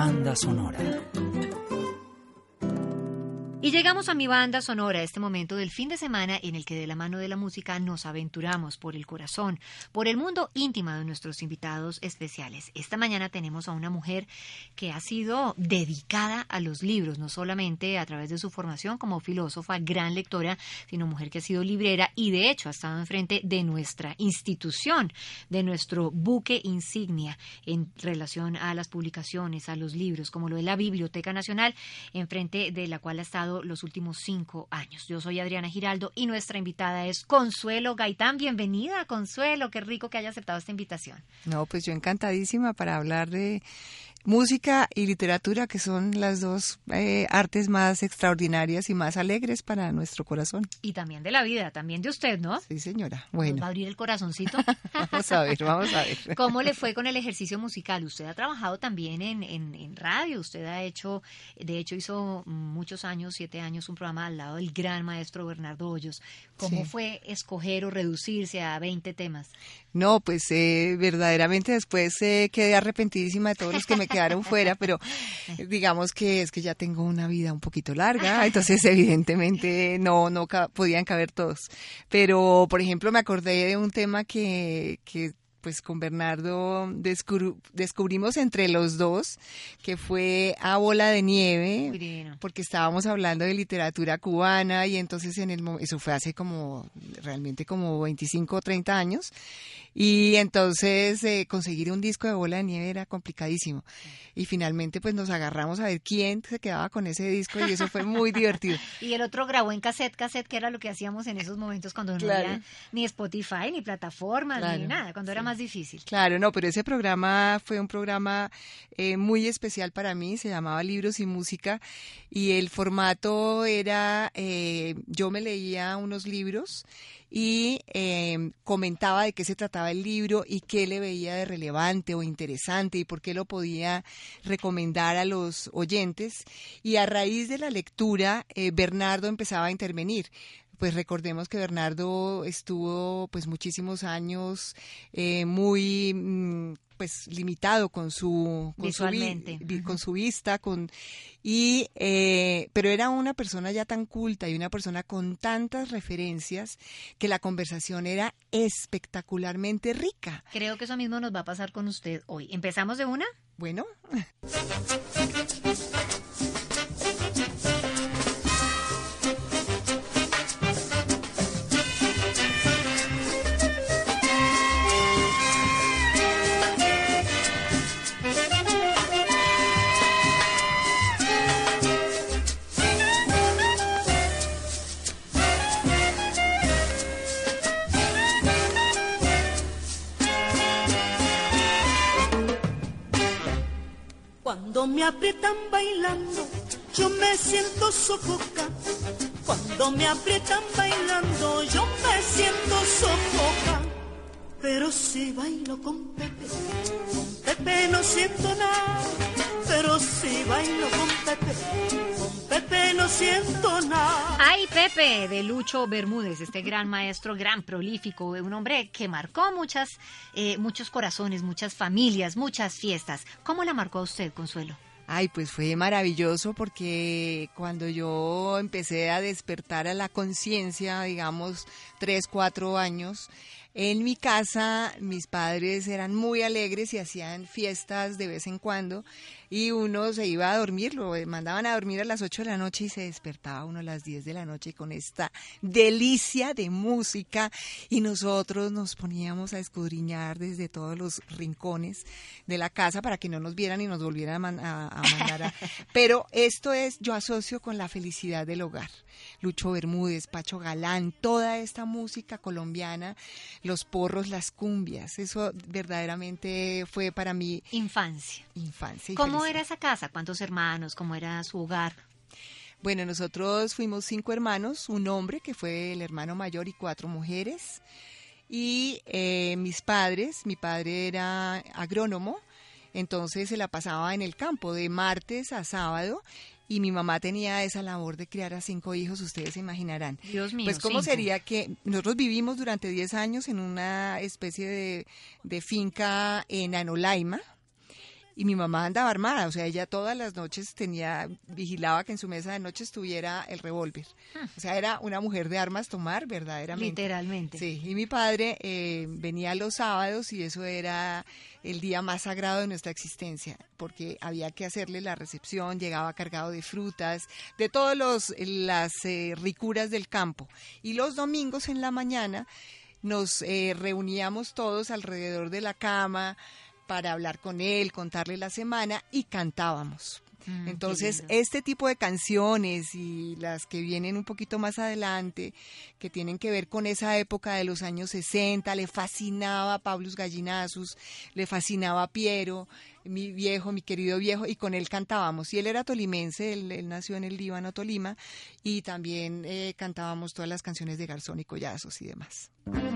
banda sonora. Y llegamos a mi banda sonora, este momento del fin de semana en el que de la mano de la música nos aventuramos por el corazón, por el mundo íntimo de nuestros invitados especiales. Esta mañana tenemos a una mujer que ha sido dedicada a los libros, no solamente a través de su formación como filósofa, gran lectora, sino mujer que ha sido librera y de hecho ha estado enfrente de nuestra institución, de nuestro buque insignia en relación a las publicaciones, a los libros, como lo de la Biblioteca Nacional, enfrente de la cual ha estado los últimos 5 años. Yo soy Adriana Giraldo y nuestra invitada es Consuelo Gaitán. Bienvenida, Consuelo. Qué rico que haya aceptado esta invitación. No, pues yo encantadísima para hablar de música y literatura, que son las dos artes más extraordinarias y más alegres para nuestro corazón. Y también de la vida, también de usted, ¿no? Sí, señora. Bueno. ¿Nos va a abrir el corazoncito? Vamos a ver. ¿Cómo le fue con el ejercicio musical? Usted ha trabajado también en radio. Usted ha hecho, de hecho hizo muchos años, 7 años, un programa al lado del gran maestro Bernardo Hoyos. ¿Cómo fue escoger o reducirse a 20 temas? No, pues verdaderamente después quedé arrepentidísima de todos los que me quedaron fuera, pero digamos que es que ya tengo una vida un poquito larga, entonces evidentemente no podían caber todos. Pero, por ejemplo, me acordé de un tema que pues con Bernardo descubrimos entre los dos, que fue A Bola de Nieve, porque estábamos hablando de literatura cubana y entonces eso fue hace realmente como 25 o 30 años, y entonces conseguir un disco de Bola de Nieve era complicadísimo, y finalmente pues nos agarramos a ver quién se quedaba con ese disco y eso fue muy divertido. Y el otro grabó en cassette, que era lo que hacíamos en esos momentos cuando no había ni Spotify, ni plataformas, ni nada, cuando era más difícil. Claro, no, pero ese programa fue un programa muy especial para mí, se llamaba Libros y Música, y el formato era, yo me leía unos libros y comentaba de qué se trataba el libro y qué le veía de relevante o interesante y por qué lo podía recomendar a los oyentes, y a raíz de la lectura Bernardo empezaba a intervenir. Pues recordemos que Bernardo estuvo pues muchísimos años muy pues limitado con su vista, pero era una persona ya tan culta y una persona con tantas referencias que la conversación era espectacularmente rica. Creo que eso mismo nos va a pasar con usted hoy. ¿Empezamos de una? Bueno. Cuando me aprietan bailando, yo me siento sofoca. Cuando me aprietan bailando, yo me siento sofoca. Pero si bailo con Pepe no siento nada. Pero si bailo con Pepe no siento nada. ¡Ay, Pepe! De Lucho Bermúdez, este gran maestro, gran prolífico, un hombre que marcó muchos corazones, muchas familias, muchas fiestas. ¿Cómo la marcó a usted, Consuelo? Ay, pues fue maravilloso porque cuando yo empecé a despertar a la conciencia, digamos, 3, 4 años, en mi casa mis padres eran muy alegres y hacían fiestas de vez en cuando y uno se iba a dormir, lo mandaban a dormir a las 8 de la noche y se despertaba uno a las 10 de la noche con esta delicia de música y nosotros nos poníamos a escudriñar desde todos los rincones de la casa para que no nos vieran y nos volvieran a mandar a... Pero esto yo asocio con la felicidad del hogar. Lucho Bermúdez, Pacho Galán, toda esta música colombiana, los porros, las cumbias, eso verdaderamente fue para mí... Infancia. ¿Cómo era esa casa? ¿Cuántos hermanos? ¿Cómo era su hogar? Bueno, nosotros fuimos 5 hermanos, un hombre que fue el hermano mayor y 4 mujeres. Y mis padres, mi padre era agrónomo, entonces se la pasaba en el campo de martes a sábado. Y mi mamá tenía esa labor de criar a 5 hijos, ustedes se imaginarán. Dios mío, pues cómo 5. sería que nosotros vivimos durante 10 años en una especie de finca en Anolaima y mi mamá andaba armada, o sea, ella todas las noches vigilaba que en su mesa de noche estuviera el revólver. O sea, era una mujer de armas tomar, verdaderamente. Literalmente. Sí, y mi padre venía los sábados y eso era el día más sagrado de nuestra existencia, porque había que hacerle la recepción, llegaba cargado de frutas, de todas las ricuras del campo. Y los domingos en la mañana nos reuníamos todos alrededor de la cama para hablar con él, contarle la semana y cantábamos. Entonces, este tipo de canciones y las que vienen un poquito más adelante, que tienen que ver con esa época de los años 60, le fascinaba Pablos Gallinazos, le fascinaba Piero, mi querido viejo, y con él cantábamos. Y él era tolimense, él nació en el Líbano, Tolima, y también cantábamos todas las canciones de Garzón y Collazos y demás.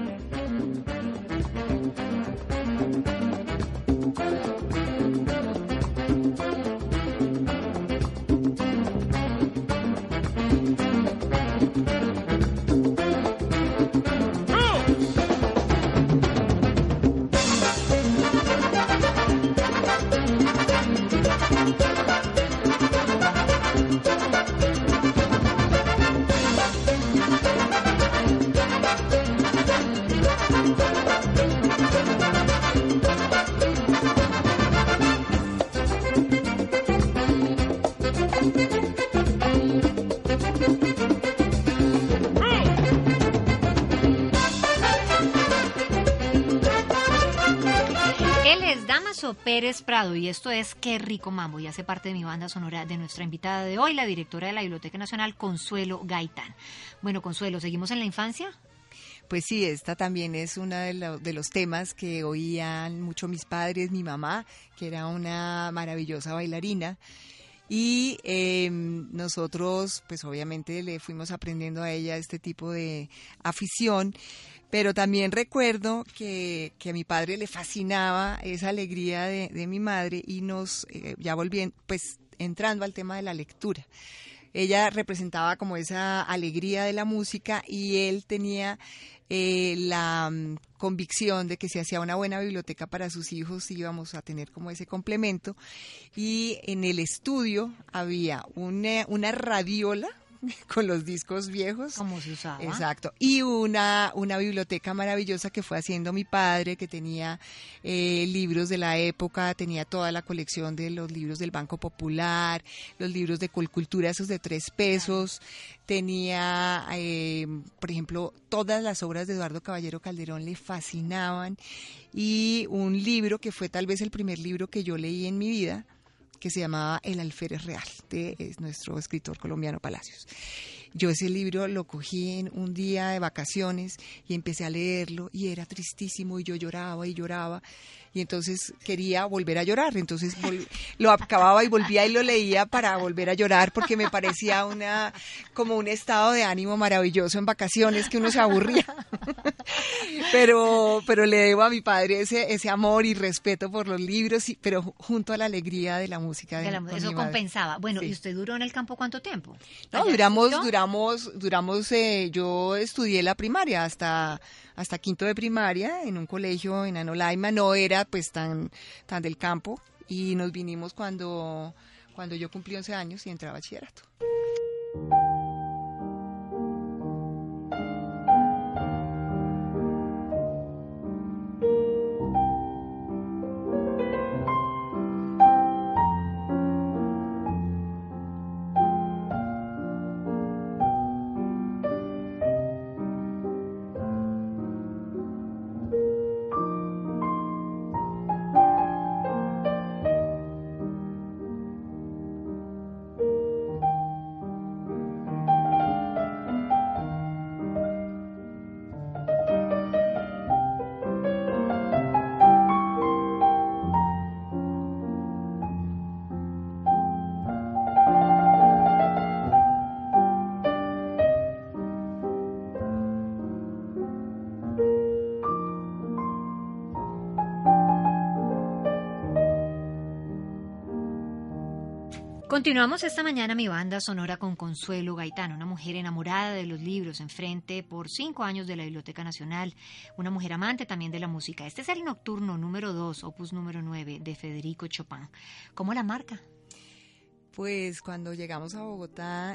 Pérez Prado, y esto es Qué rico mambo, y hace parte de mi banda sonora de nuestra invitada de hoy, la directora de la Biblioteca Nacional, Consuelo Gaitán. Bueno, Consuelo, ¿seguimos en la infancia? Pues sí, esta también es uno de los temas que oían mucho mis padres, mi mamá, que era una maravillosa bailarina. Y nosotros, pues obviamente le fuimos aprendiendo a ella este tipo de afición, pero también recuerdo que a mi padre le fascinaba esa alegría de mi madre y ya volviendo, pues entrando al tema de la lectura. Ella representaba como esa alegría de la música y él tenía la convicción de que si hacía una buena biblioteca para sus hijos íbamos a tener como ese complemento. Y en el estudio había una radiola con los discos viejos. Como se usaba. Exacto. Y una biblioteca maravillosa que fue haciendo mi padre, que tenía libros de la época, tenía toda la colección de los libros del Banco Popular, los libros de Colcultura, esos de 3 pesos. Tenía, por ejemplo, todas las obras de Eduardo Caballero Calderón le fascinaban. Y un libro que fue tal vez el primer libro que yo leí en mi vida, que se llamaba El Alférez Real, de nuestro escritor colombiano Palacios. Yo ese libro lo cogí en un día de vacaciones y empecé a leerlo y era tristísimo y yo lloraba y lloraba y entonces quería volver a llorar, entonces lo acababa y volvía y lo leía para volver a llorar porque me parecía como un estado de ánimo maravilloso en vacaciones que uno se aburría. pero le debo a mi padre ese amor y respeto por los libros, pero junto a la alegría de la música. Eso compensaba. Bueno, sí. ¿Y usted duró en el campo cuánto tiempo? No, duramos, yo estudié la primaria hasta quinto de primaria en un colegio en Anolaima, no era pues tan del campo y nos vinimos cuando yo cumplí 11 años y entré a bachillerato. Continuamos esta mañana mi banda sonora con Consuelo Gaitán, una mujer enamorada de los libros, enfrente por 5 años de la Biblioteca Nacional, una mujer amante también de la música. Este es el Nocturno número 2, opus número 9 de Federico Chopin. ¿Cómo la marca? Pues cuando llegamos a Bogotá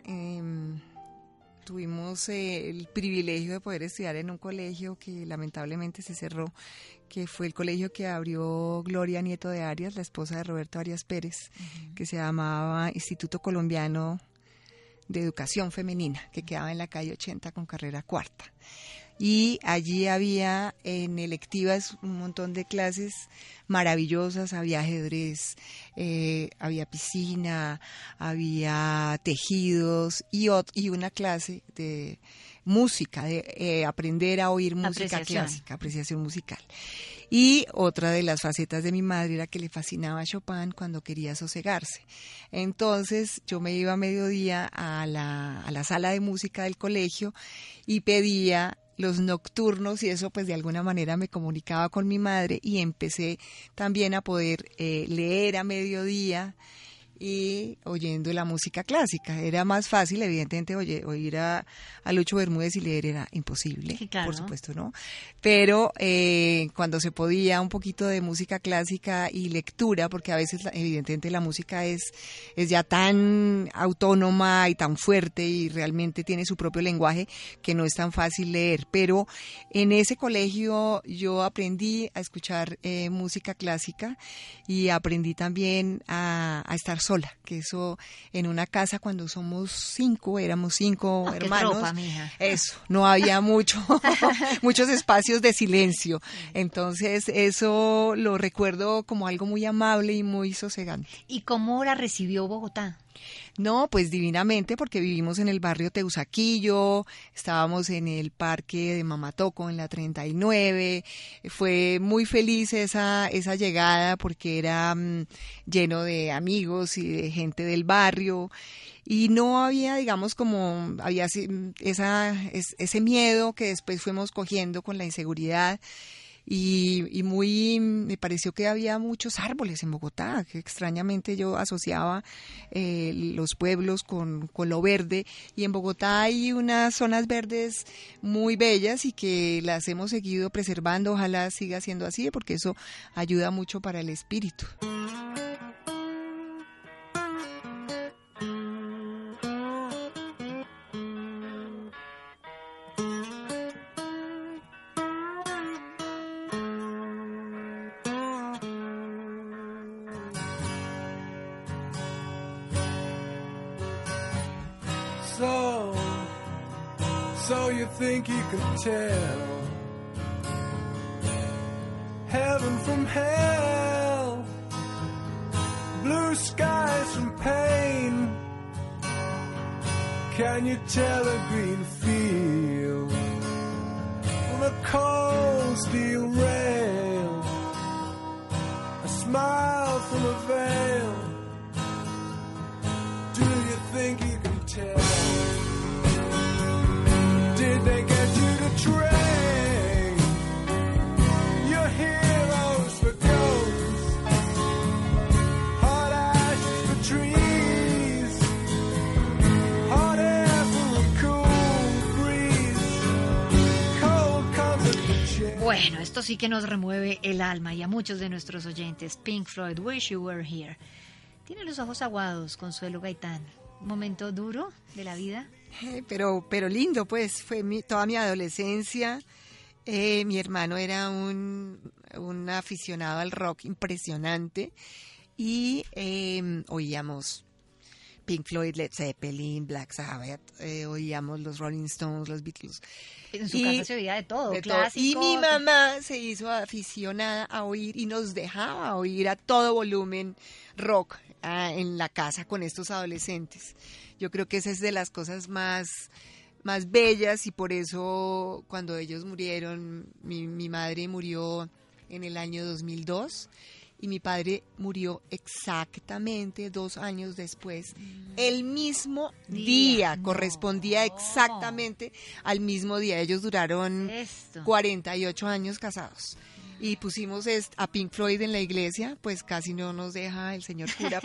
tuvimos el privilegio de poder estudiar en un colegio que lamentablemente se cerró, que fue el colegio que abrió Gloria Nieto de Arias, la esposa de Roberto Arias Pérez, que se llamaba Instituto Colombiano de Educación Femenina, que quedaba en la calle 80 con carrera cuarta. Y allí había en electivas un montón de clases maravillosas, había ajedrez, había piscina, había tejidos y una clase de música, de aprender a oír música clásica, apreciación musical. Y otra de las facetas de mi madre era que le fascinaba Chopin cuando quería sosegarse. Entonces yo me iba a mediodía a la sala de música del colegio y pedía los nocturnos, y eso pues de alguna manera me comunicaba con mi madre, y empecé también a poder leer a mediodía y oyendo la música clásica. Era más fácil, evidentemente, oír a Lucho Bermúdez y leer era imposible, sí, claro, por supuesto, ¿no? Pero cuando se podía, un poquito de música clásica y lectura, porque a veces evidentemente la música es ya tan autónoma y tan fuerte y realmente tiene su propio lenguaje que no es tan fácil leer. Pero en ese colegio yo aprendí a escuchar música clásica y aprendí también a estar sola, que eso en una casa cuando somos 5, éramos 5 hermanos, tropa, mija. Eso, no había muchos espacios de silencio, entonces eso lo recuerdo como algo muy amable y muy sosegante. ¿Y cómo la recibió Bogotá? No, pues divinamente, porque vivimos en el barrio Teusaquillo, estábamos en el parque de Mamatoco en la 39, fue muy feliz esa llegada porque era lleno de amigos y de gente del barrio, y no había, digamos, había ese miedo que después fuimos cogiendo con la inseguridad. Y me pareció que había muchos árboles en Bogotá, que extrañamente yo asociaba los pueblos con lo verde, y en Bogotá hay unas zonas verdes muy bellas y que las hemos seguido preservando. Ojalá siga siendo así, porque eso ayuda mucho para el espíritu. So you think you can tell heaven from hell, blue skies from pain? Can you tell a green field from a cold steel rail, a smile from a veil? Do you think you can tell? Did they get you to trade your heroes for ghosts, hot ashes for trees, hot air for a cool breeze, cold comfort for change? Bueno, esto sí que nos remueve el alma, y a muchos de nuestros oyentes. Pink Floyd, Wish You Were Here. Tiene los ojos aguados, Consuelo Gaitán. ¿Un momento duro de la vida? Pero lindo, pues, fue toda mi adolescencia. Mi hermano era un aficionado al rock impresionante, y oíamos Pink Floyd, Led Zeppelin, Black Sabbath, oíamos los Rolling Stones, los Beatles. En su casa se oía de todo, clásicos. Y mi mamá se hizo aficionada a oír y nos dejaba oír a todo volumen rock en la casa con estos adolescentes. Yo creo que esa es de las cosas más bellas, y por eso cuando ellos murieron, mi madre murió en el año 2002 y mi padre murió exactamente 2 años después. El mismo día, correspondía exactamente al mismo día. Ellos duraron 48 años casados. y pusimos a Pink Floyd en la iglesia, pues casi no nos deja el señor cura,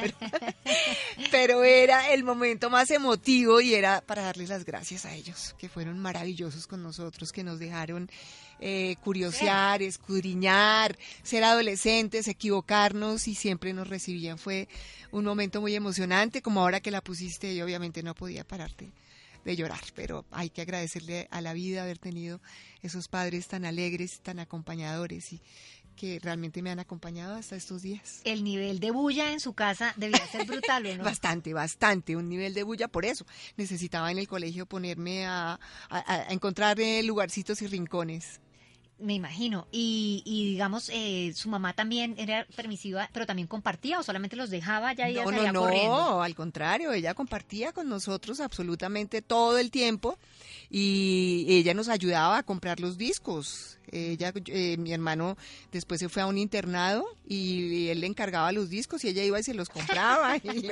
pero era el momento más emotivo y era para darles las gracias a ellos, que fueron maravillosos con nosotros, que nos dejaron curiosear, escudriñar, ser adolescentes, equivocarnos y siempre nos recibían. Fue un momento muy emocionante, como ahora que la pusiste, yo obviamente no podía pararte de llorar, pero hay que agradecerle a la vida haber tenido esos padres tan alegres, tan acompañadores y que realmente me han acompañado hasta estos días. El nivel de bulla en su casa debía ser brutal, ¿o no? Bastante, un nivel de bulla, por eso necesitaba en el colegio ponerme a encontrar lugarcitos y rincones. Me imagino. Y digamos, su mamá también era permisiva, pero también compartía o solamente los dejaba ya y ella salía corriendo. No, al contrario, ella compartía con nosotros absolutamente todo el tiempo y ella nos ayudaba a comprar los discos. Mi hermano después se fue a un internado y él le encargaba los discos y ella iba y se los compraba y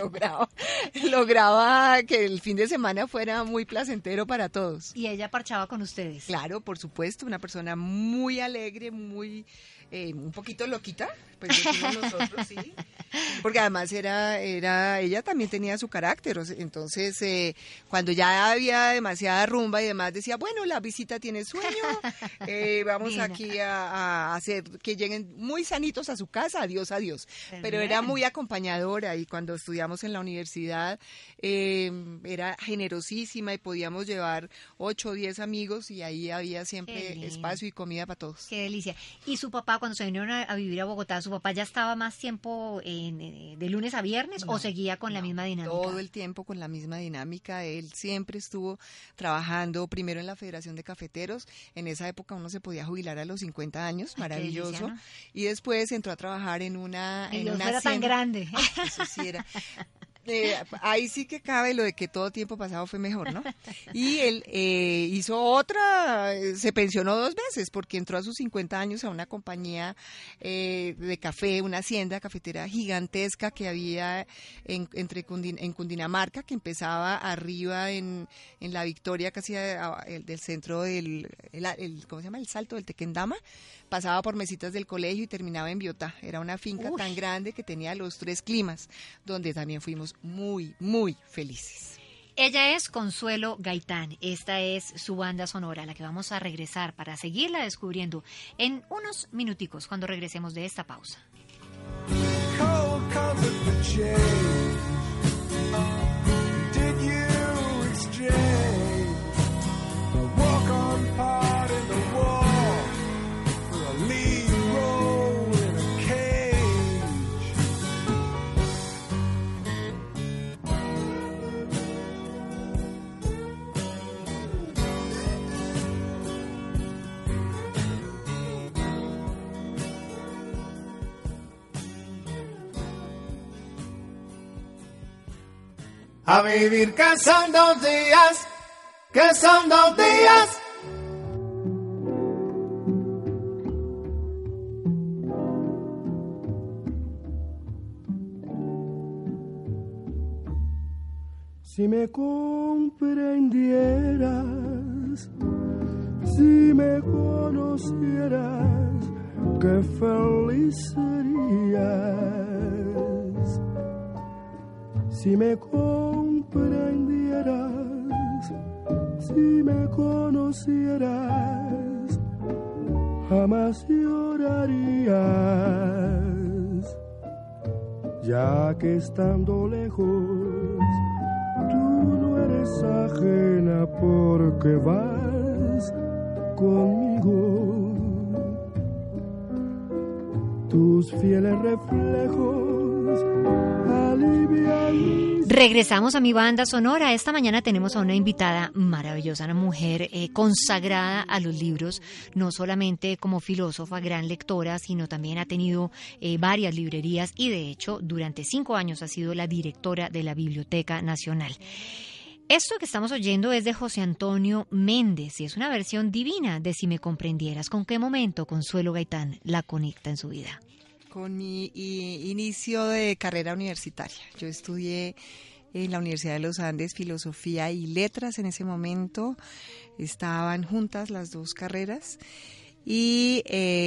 lograba que el fin de semana fuera muy placentero para todos. Y ella parchaba con ustedes. Claro, por supuesto, una persona muy alegre, muy un poquito loquita, pues decimos nosotros, sí, porque además ella también tenía su carácter, entonces cuando ya había demasiada rumba y demás decía, bueno, la visita tiene sueño, vamos aquí a hacer que lleguen muy sanitos a su casa, adiós, pero era muy acompañadora y cuando estudiamos en la universidad era generosísima y podíamos llevar 8 o 10 amigos y ahí había siempre espacio y comida para todos. Qué delicia. ¿Y su papá cuando se vinieron a vivir a Bogotá, su papá ya estaba más tiempo de lunes a viernes o seguía con la misma dinámica? Todo el tiempo con la misma dinámica. Él siempre estuvo trabajando primero en la Federación de Cafeteros. En esa época uno se podía jubilar a los 50 años, maravilloso. Delicia, ¿no? Y después entró a trabajar en una era tan grande. Eso sí era. Ahí sí que cabe lo de que todo tiempo pasado fue mejor, ¿no? Y él hizo otra, se pensionó 2 veces porque entró a sus 50 años a una compañía de café, una hacienda cafetera gigantesca que había en Cundinamarca, que empezaba arriba en La Victoria, casi del centro ¿cómo se llama? El Salto del Tequendama. Pasaba por Mesitas del Colegio y terminaba en Biotá. Era una finca tan grande que tenía los 3 climas, donde también fuimos muy, muy felices. Ella es Consuelo Gaitán. Esta es su banda sonora, a la que vamos a regresar para seguirla descubriendo en unos minuticos cuando regresemos de esta pausa. Cold comfort for change. Did you exchange the walk-on part in the wall for a lead role in a cage? A vivir que son 2 días, que son 2 días. Si me comprendieras, si me conocieras, qué feliz serías. Si me comprendieras, si me conocieras, jamás llorarías, ya que estando lejos, tú no eres ajena porque vas conmigo. Tus fieles reflejos alivian. Regresamos a mi banda sonora. Esta mañana tenemos a una invitada maravillosa, una mujer consagrada a los libros, no solamente como filósofa, gran lectora, sino también ha tenido varias librerías y de hecho durante 5 años ha sido la directora de la Biblioteca Nacional. Esto que estamos oyendo es de José Antonio Méndez y es una versión divina de Si me comprendieras. ¿Con qué momento Consuelo Gaitán la conecta en su vida? Con mi inicio de carrera universitaria. Yo estudié en la Universidad de los Andes Filosofía y Letras en ese momento. Estaban juntas las 2 carreras y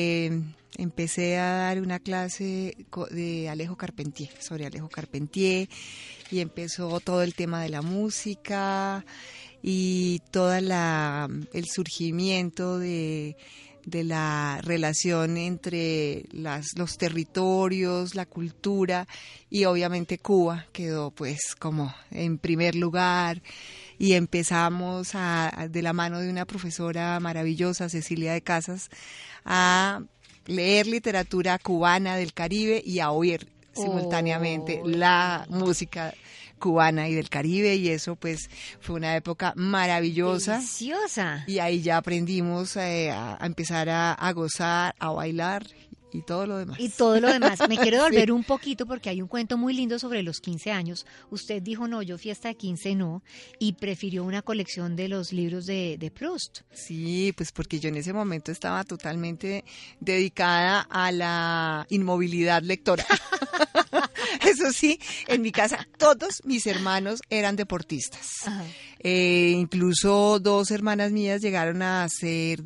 empecé a dar una clase de Alejo Carpentier, sobre Alejo Carpentier, y empezó todo el tema de la música y todo el surgimiento de la relación entre los territorios, la cultura, y obviamente Cuba quedó pues como en primer lugar, y empezamos de la mano de una profesora maravillosa, Cecilia de Casas, a leer literatura cubana del Caribe y a oír simultáneamente la música cubana y del Caribe, y eso pues fue una época maravillosa. Deliciosa. Y ahí ya aprendimos a empezar a gozar, a bailar y todo lo demás. Y todo lo demás. Me quiero devolver Sí. un poquito porque hay un cuento muy lindo sobre los 15 años. Usted dijo, no, yo fiesta de 15 no, y prefirió una colección de los libros de Proust. Sí, pues porque yo en ese momento estaba totalmente dedicada a la inmovilidad lectora. Eso sí, en mi casa todos mis hermanos eran deportistas. Ajá. Incluso 2 hermanas mías llegaron a ser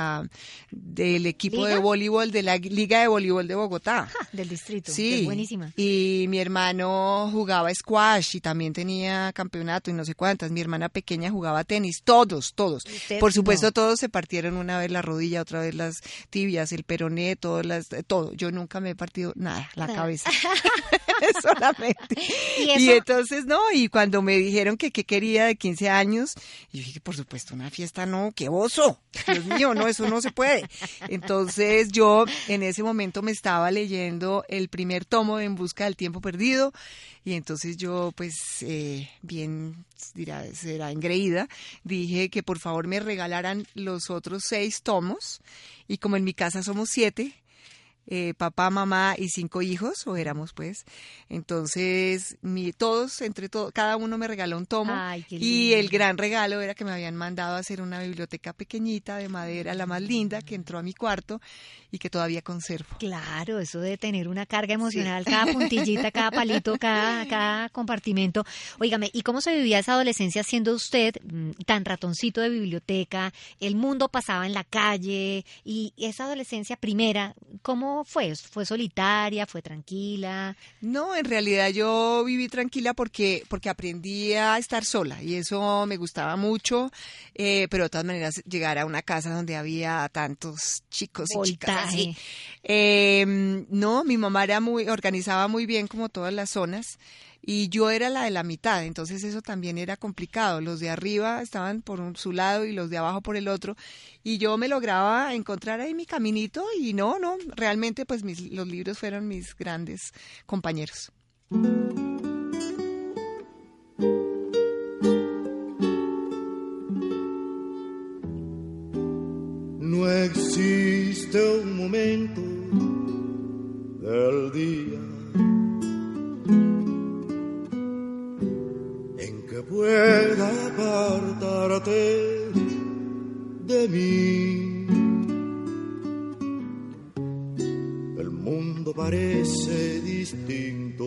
del equipo ¿Liga? de voleibol de la Liga de Voleibol de Bogotá. Del distrito. Sí, Que es buenísima. y mi hermano jugaba squash y también tenía campeonato y no sé cuántas. Mi hermana pequeña jugaba tenis, todos. ¿Usted? Por supuesto, No. todos se partieron una vez la rodilla, otra vez las tibias, el peroné, todo. Yo nunca me he partido nada, la cabeza. Solamente. ¿Y Y eso? entonces, no, y cuando me dijeron que qué quería de 15 años, yo dije, por supuesto, una fiesta no, qué oso. Dios mío, no, eso no se puede. Entonces yo en ese momento me estaba leyendo el primer tomo de En busca del tiempo perdido, y entonces yo pues bien será engreída, dije que por favor me regalaran los otros 6 tomos, y como en mi casa somos 7, papá, mamá y 5 hijos, o éramos pues, entonces cada uno me regaló un tomo. Ay, qué Y lindo. el gran regalo era que me habían mandado a hacer una biblioteca pequeñita de madera, la más linda, que entró a mi cuarto y que todavía conservo. Claro, eso de tener una carga emocional, cada puntillita, cada palito, cada compartimento. Óigame, ¿y cómo se vivía esa adolescencia siendo usted tan ratoncito de biblioteca? El mundo pasaba en la calle, y esa adolescencia primera, ¿cómo fue? ¿Fue solitaria? ¿Fue tranquila? No, en realidad yo viví tranquila porque aprendí a estar sola, y eso me gustaba mucho, pero de todas maneras llegar a una casa donde había tantos chicos y chicas así. No, mi mamá organizaba muy bien como todas las zonas, y yo era la de la mitad, entonces eso también era complicado. Los de arriba estaban por su lado y los de abajo por el otro, y yo me lograba encontrar ahí mi caminito, y no, realmente pues los libros fueron mis grandes compañeros. No existe un momento del día en que pueda apartarte de mí. El mundo parece distinto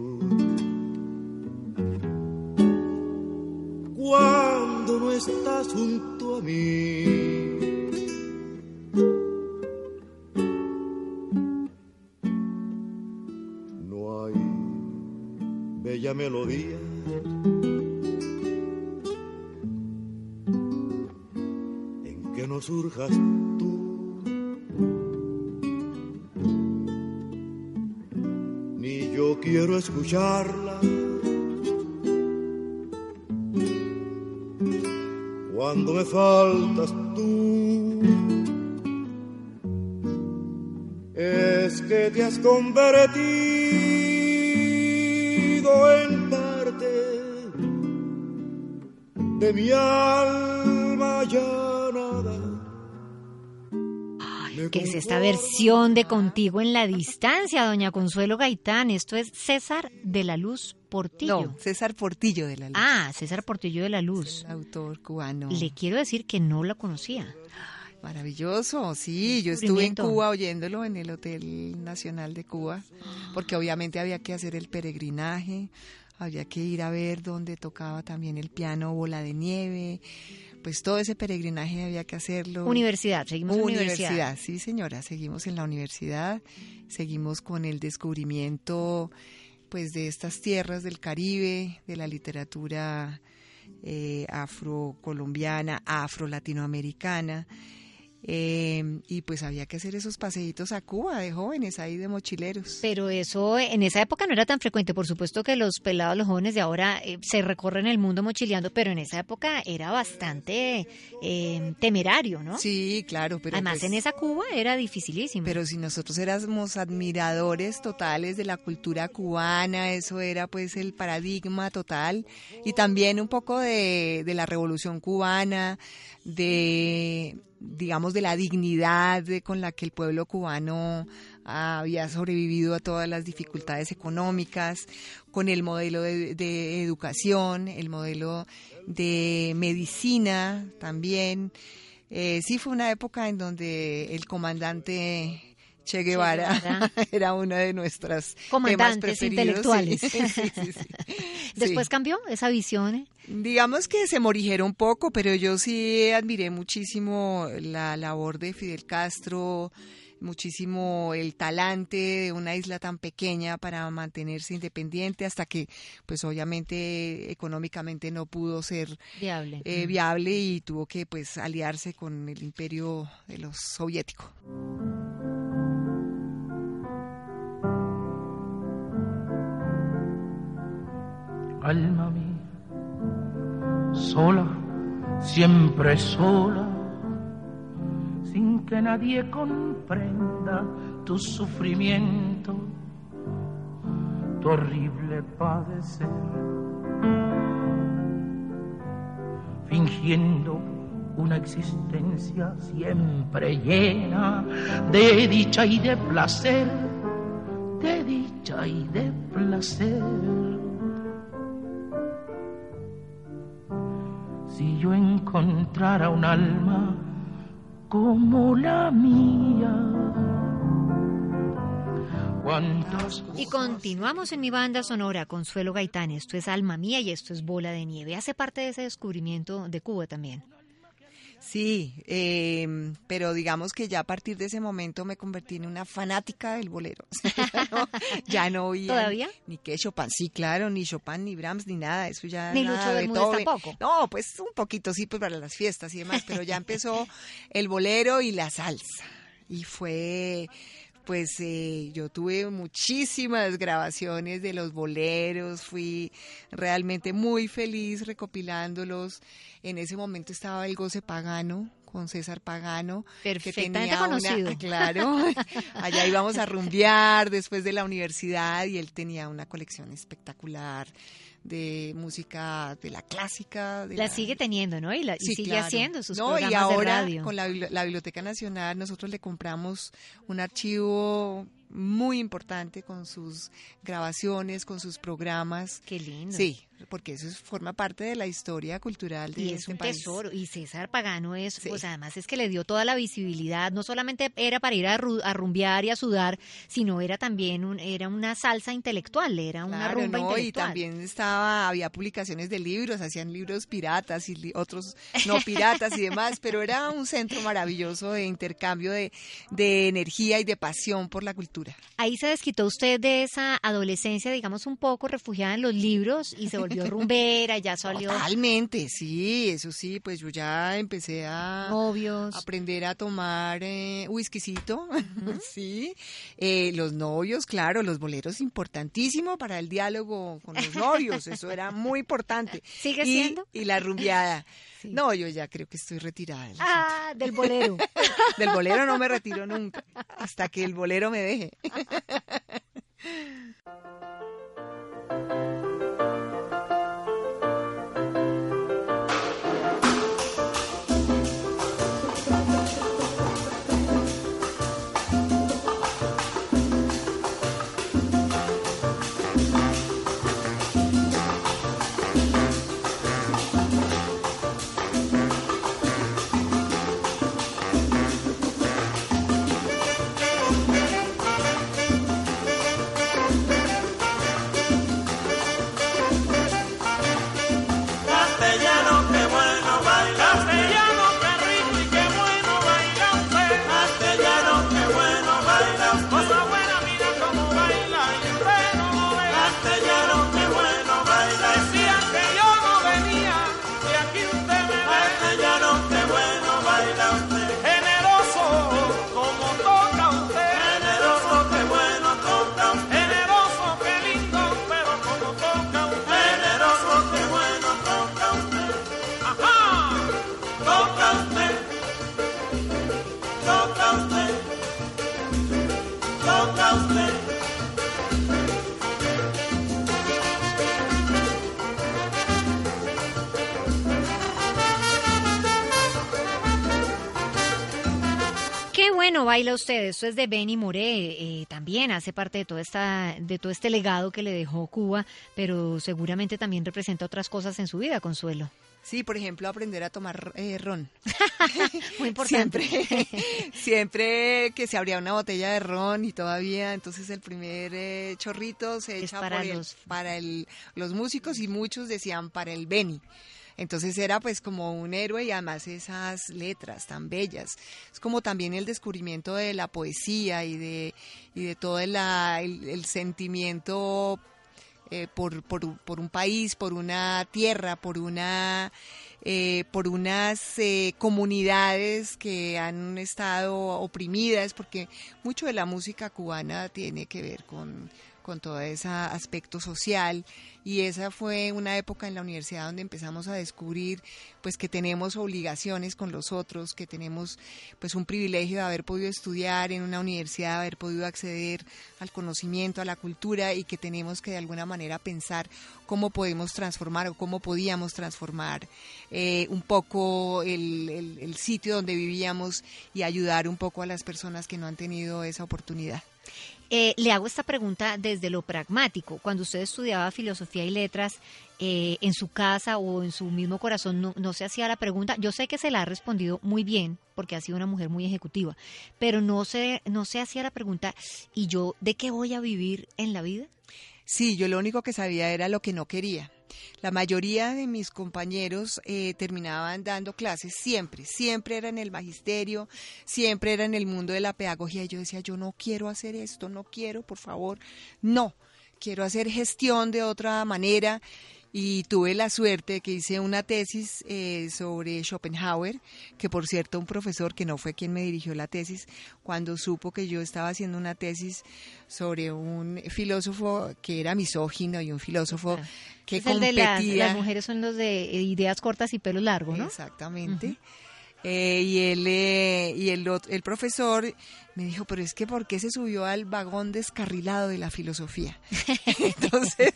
cuando no estás junto a mí. No hay bella melodía en que no surjas tú, ni yo quiero escucharla cuando me faltas tú. Es que te has convertido en parte de mi alma, ya nada. ¿Qué es esta versión de Contigo en la Distancia, doña Consuelo Gaitán? Esto es César de la Luz Portillo. No, César Portillo de la Luz. Ah, César Portillo de la Luz. El autor cubano. Le quiero decir que no la conocía. Maravilloso, sí, yo estuve en Descubrimiento. Cuba oyéndolo en el Hotel Nacional de Cuba, porque obviamente había que hacer el peregrinaje, había que ir a ver dónde tocaba también el piano Bola de Nieve, pues todo ese peregrinaje había que hacerlo. Universidad, seguimos en universidad. Sí, señora, seguimos en la universidad, seguimos con el descubrimiento pues de estas tierras del Caribe, de la literatura afrocolombiana, afro-latinoamericana. Y pues había que hacer esos paseitos a Cuba de jóvenes, ahí de mochileros. Pero eso en esa época no era tan frecuente. Por supuesto que los pelados, los jóvenes de ahora se recorren el mundo mochileando, pero en esa época era bastante temerario, ¿no? Sí, claro. Pero además pues, en esa Cuba era dificilísimo. Pero si nosotros éramos admiradores totales de la cultura cubana, eso era pues el paradigma total. Y también un poco de la Revolución Cubana, digamos, de la dignidad con la que el pueblo cubano había sobrevivido a todas las dificultades económicas, con el modelo de educación, el modelo de medicina también. Sí, fue una época en donde el comandante Che Guevara era uno de nuestros temas preferidos. Intelectuales. Sí. Después cambió esa visión. Digamos que se morigeró un poco, pero yo sí admiré muchísimo la labor de Fidel Castro, muchísimo el talante de una isla tan pequeña para mantenerse independiente, hasta que pues obviamente económicamente no pudo ser viable y tuvo que pues aliarse con el imperio de los soviéticos. Alma mía, sola, siempre sola, sin que nadie comprenda tu sufrimiento, tu horrible padecer, fingiendo una existencia siempre llena de dicha y de placer, de dicha y de placer. Si yo encontrara un alma como la mía. Y continuamos en mi banda sonora, Consuelo Gaitán. Esto es Alma Mía y esto es Bola de Nieve. Hace parte de ese descubrimiento de Cuba también. Sí, pero digamos que ya a partir de ese momento me convertí en una fanática del bolero. Ya no oía ¿Todavía? Ni que Chopin, sí, claro, ni Chopin, ni Brahms, ni nada, eso ya ni nada, Lucho Bermúdez tampoco. No, pues un poquito sí, pues para las fiestas y demás, pero ya empezó el bolero y la salsa. Y fue... Pues yo tuve muchísimas grabaciones de los boleros, fui realmente muy feliz recopilándolos. En ese momento estaba El Goce Pagano, con César Pagano. Perfectamente que tenía conocido. Claro, allá íbamos a rumbear después de la universidad y él tenía una colección espectacular de música de la clásica. La sigue teniendo, ¿no? Y sigue claro. Haciendo sus no, programas y ahora, de radio. Con la Biblioteca Nacional nosotros le compramos un archivo muy importante con sus grabaciones, con sus programas. Qué lindo. Sí, porque eso forma parte de la historia cultural de este país. Y es un tesoro. Y César Pagano es, sí. Pues además es que le dio toda la visibilidad. No solamente era para ir a rumbear y a sudar, sino era también era una salsa intelectual, era una rumba intelectual. Y también había publicaciones de libros, hacían libros piratas y otros no piratas y demás, pero era un centro maravilloso de intercambio de energía y de pasión por la cultura. Ahí se desquitó usted de esa adolescencia, digamos, un poco refugiada en los libros y se volvió rumbera, ya salió. Totalmente, sí, eso sí, pues yo ya empecé a novios, aprender a tomar whiskycito, sí, los novios, claro, los boleros, importantísimo para el diálogo con los novios, eso era muy importante. ¿Sigue siendo? Y la rumbeada. Sí. No, yo ya creo que estoy retirada. Del bolero. Del bolero no me retiro nunca, hasta que el bolero me deje. Qué bueno baila usted. Esto es de Benny Moré. También hace parte de todo este legado que le dejó Cuba, pero seguramente también representa otras cosas en su vida, Consuelo. Sí, por ejemplo, aprender a tomar ron. Muy importante. Siempre que se abría una botella de ron y todavía, entonces el primer chorrito se Es echa para los músicos y muchos decían para el Benny. Entonces era pues como un héroe y además esas letras tan bellas. Es como también el descubrimiento de la poesía y de todo el sentimiento por un país, por una tierra, por unas comunidades que han estado oprimidas, porque mucho de la música cubana tiene que ver con todo ese aspecto social, y esa fue una época en la universidad donde empezamos a descubrir pues que tenemos obligaciones con los otros, que tenemos pues un privilegio de haber podido estudiar en una universidad, haber podido acceder al conocimiento, a la cultura, y que tenemos que de alguna manera pensar cómo podemos transformar o cómo podíamos transformar un poco el sitio donde vivíamos y ayudar un poco a las personas que no han tenido esa oportunidad. Le hago esta pregunta desde lo pragmático. Cuando usted estudiaba filosofía y letras, en su casa o en su mismo corazón, no se hacía la pregunta. Yo sé que se la ha respondido muy bien, porque ha sido una mujer muy ejecutiva, pero no se hacía la pregunta, ¿y yo de qué voy a vivir en la vida? Sí, yo lo único que sabía era lo que no quería. La mayoría de mis compañeros terminaban dando clases, siempre era en el magisterio, siempre era en el mundo de la pedagogía, y yo decía, yo no quiero hacer esto, no quiero, por favor, no, quiero hacer gestión de otra manera. Y tuve la suerte que hice una tesis sobre Schopenhauer, que por cierto un profesor que no fue quien me dirigió la tesis, cuando supo que yo estaba haciendo una tesis sobre un filósofo que era misógino y un filósofo que es competía... el de las mujeres son los de ideas cortas y pelo largo, ¿no? Exactamente. Uh-huh. El profesor me dijo, pero es que ¿por qué se subió al vagón descarrilado de la filosofía? Entonces,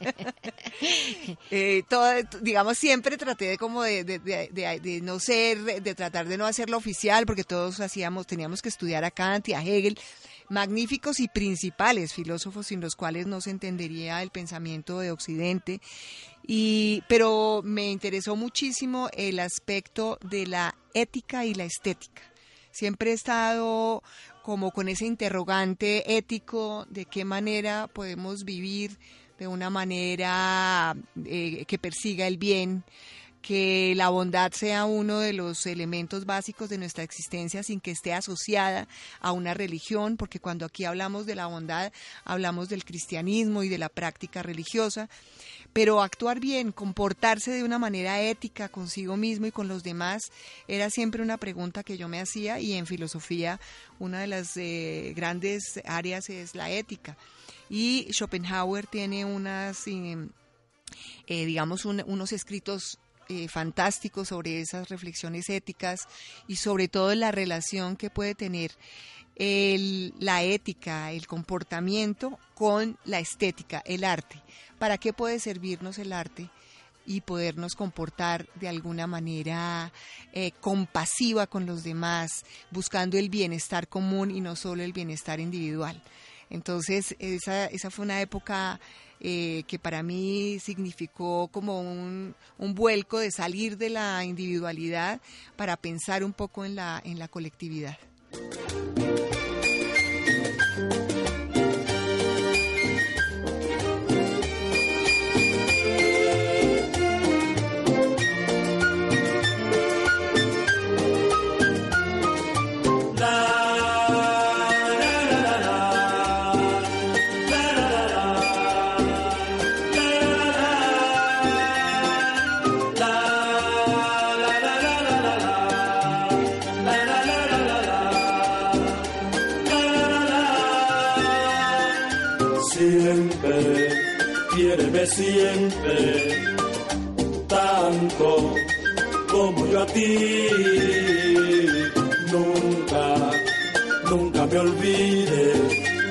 digamos, siempre traté de como de no ser, de tratar de no hacerlo oficial, porque todos teníamos que estudiar a Kant y a Hegel, magníficos y principales filósofos sin los cuales no se entendería el pensamiento de Occidente. Pero me interesó muchísimo el aspecto de la ética y la estética. Siempre he estado como con ese interrogante ético de qué manera podemos vivir de una manera que persiga el bien, que la bondad sea uno de los elementos básicos de nuestra existencia sin que esté asociada a una religión, porque cuando aquí hablamos de la bondad, hablamos del cristianismo y de la práctica religiosa, pero actuar bien, comportarse de una manera ética consigo mismo y con los demás, era siempre una pregunta que yo me hacía, y en filosofía una de las grandes áreas es la ética. Y Schopenhauer tiene unos escritos fantásticos sobre esas reflexiones éticas y sobre todo la relación que puede tener la ética, el comportamiento con la estética, el arte. ¿Para qué puede servirnos el arte? Y podernos comportar de alguna manera compasiva con los demás, buscando el bienestar común y no solo el bienestar individual. Entonces esa fue una época que para mí significó como un vuelco de salir de la individualidad para pensar un poco en la colectividad. Siempre, tanto como yo a ti, nunca me olvides,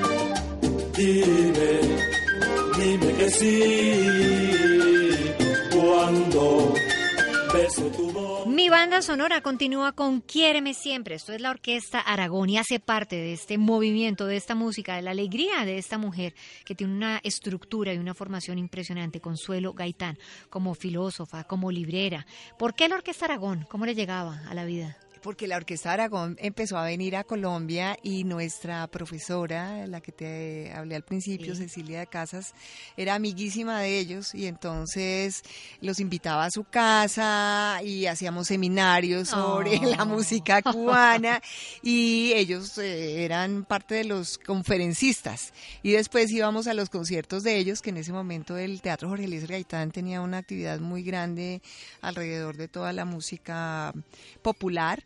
dime que sí, cuando beso tu voz. Mi banda sonora continúa con Quiéreme Siempre. Esto es la Orquesta Aragón y hace parte de este movimiento, de esta música, de la alegría de esta mujer que tiene una estructura y una formación impresionante. Consuelo Gaitán, como filósofa, como librera. ¿Por qué la Orquesta Aragón? ¿Cómo le llegaba a la vida? Porque la Orquesta Aragón empezó a venir a Colombia y nuestra profesora, la que te hablé al principio, Sí. Cecilia de Casas, era amiguísima de ellos y entonces los invitaba a su casa y hacíamos seminarios sobre la música cubana y ellos eran parte de los conferencistas y después íbamos a los conciertos de ellos, que en ese momento el Teatro Jorge Eliezer Gaitán tenía una actividad muy grande alrededor de toda la música popular.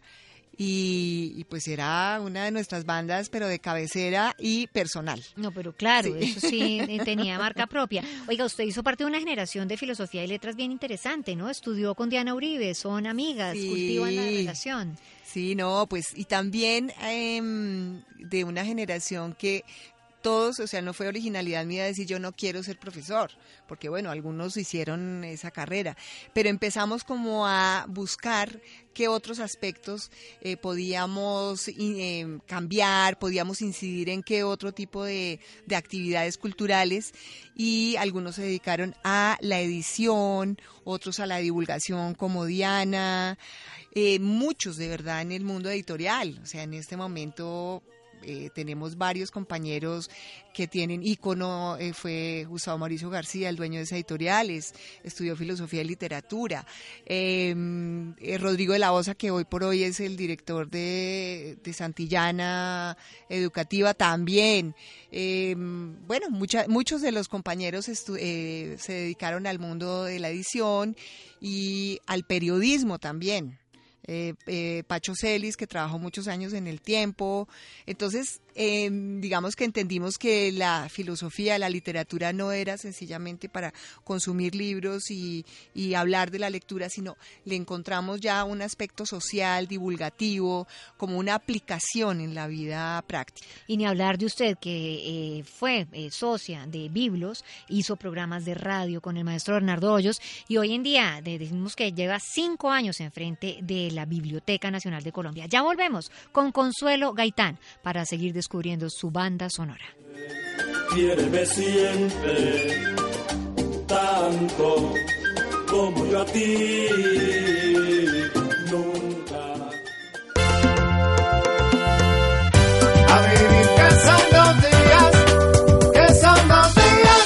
Y pues era una de nuestras bandas, pero de cabecera y personal. No, pero claro, Sí. eso sí tenía marca propia. Oiga, usted hizo parte de una generación de filosofía y letras bien interesante, ¿no? Estudió con Diana Uribe, son amigas, Sí. cultivan la relación. Sí, no, pues y también de una generación que todos, o sea, no fue originalidad mía decir yo no quiero ser profesor, porque bueno, algunos hicieron esa carrera, pero empezamos como a buscar qué otros aspectos podíamos cambiar, podíamos incidir en qué otro tipo de actividades culturales y algunos se dedicaron a la edición, otros a la divulgación como Diana, muchos de verdad en el mundo editorial, o sea, en este momento tenemos varios compañeros que tienen ícono, fue Gustavo Mauricio García, el dueño de esa editoriales, estudió filosofía y literatura, Rodrigo de la Osa, que hoy por hoy es el director de Santillana Educativa también, bueno, muchos de los compañeros se dedicaron al mundo de la edición y al periodismo también. Pacho Celis, que trabajó muchos años en El Tiempo. Entonces, digamos que entendimos que la filosofía, la literatura no era sencillamente para consumir libros y hablar de la lectura, sino le encontramos ya un aspecto social, divulgativo, como una aplicación en la vida práctica. Y ni hablar de usted, que fue socia de Biblos, hizo programas de radio con el maestro Bernardo Hoyos y hoy en día decimos que lleva 5 años enfrente de la Biblioteca Nacional de Colombia. Ya volvemos con Consuelo Gaitán para seguir descubriendo su banda sonora. Quiéreme siempre, tanto como yo a ti, nunca. A vivir que son 2 días, que son 2 días.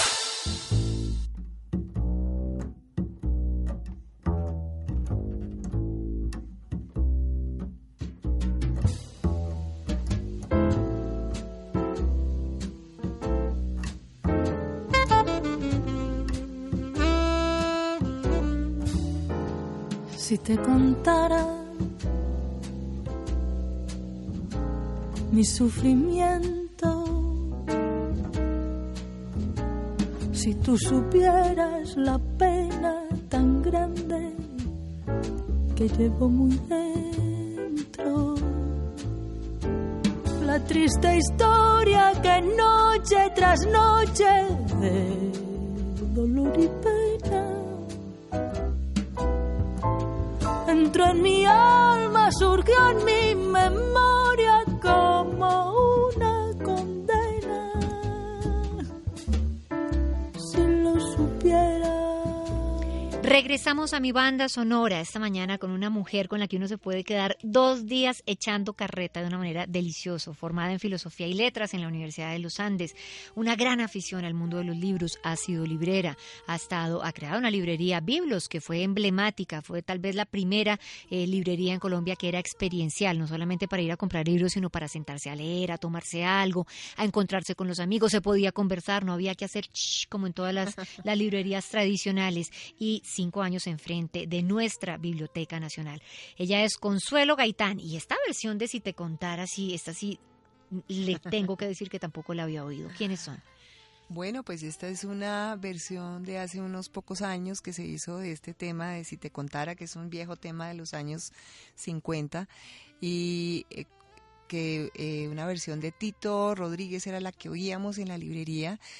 Si te contara mi sufrimiento, si tú supieras la pena tan grande que llevo muy dentro, la triste historia que noche tras noche de dolor y pena entró en mi alma, surgió en mi memoria como una condena. Si lo supiera. Regresamos a mi banda sonora esta mañana con una mujer con la que uno se puede quedar 2 días echando carreta de una manera deliciosa, formada en filosofía y letras en la Universidad de los Andes, una gran afición al mundo de los libros, ha sido librera, ha creado una librería Biblos que fue emblemática, fue tal vez la primera librería en Colombia que era experiencial, no solamente para ir a comprar libros, sino para sentarse a leer, a tomarse algo, a encontrarse con los amigos, se podía conversar, no había que hacer como en todas las librerías tradicionales y 5 años enfrente de nuestra Biblioteca Nacional. Ella es Consuelo Gaitán y esta versión de Si te contara, esta sí le tengo que decir que tampoco la había oído. ¿Quiénes son? Bueno, pues esta es una versión de hace unos pocos años que se hizo de este tema de Si te contara, que es un viejo tema de los años 50 y que una versión de Tito Rodríguez era la que oíamos en la librería,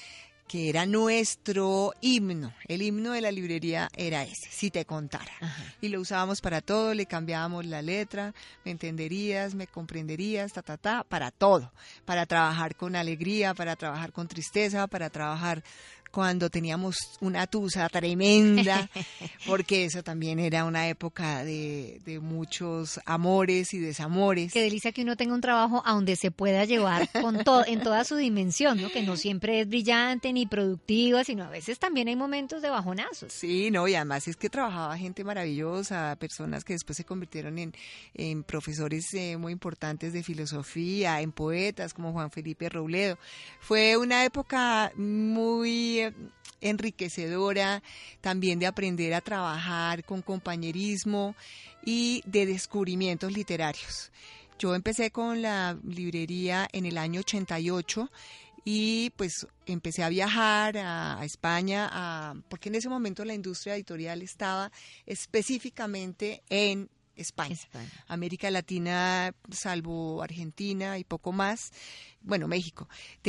que era nuestro himno. El himno de la librería era ese, Si te contara. Ajá. Y lo usábamos para todo, le cambiábamos la letra, me entenderías, me comprenderías, para todo. Para trabajar con alegría, para trabajar con tristeza, para trabajar cuando teníamos una tusa tremenda, porque eso también era una época de muchos amores y desamores. Qué delicia que uno tenga un trabajo a donde se pueda llevar con todo, en toda su dimensión, ¿no? Que no siempre es brillante ni productiva, sino a veces también hay momentos de bajonazos. Sí, no, y además es que trabajaba gente maravillosa, personas que después se convirtieron en profesores muy importantes de filosofía, en poetas como Juan Felipe Robledo. Fue una época muy enriquecedora, también de aprender a trabajar con compañerismo y de descubrimientos literarios. Yo empecé con la librería en el año 88 y pues empecé a viajar a España, porque en ese momento la industria editorial estaba específicamente en España. América Latina, salvo Argentina y poco más, bueno, México,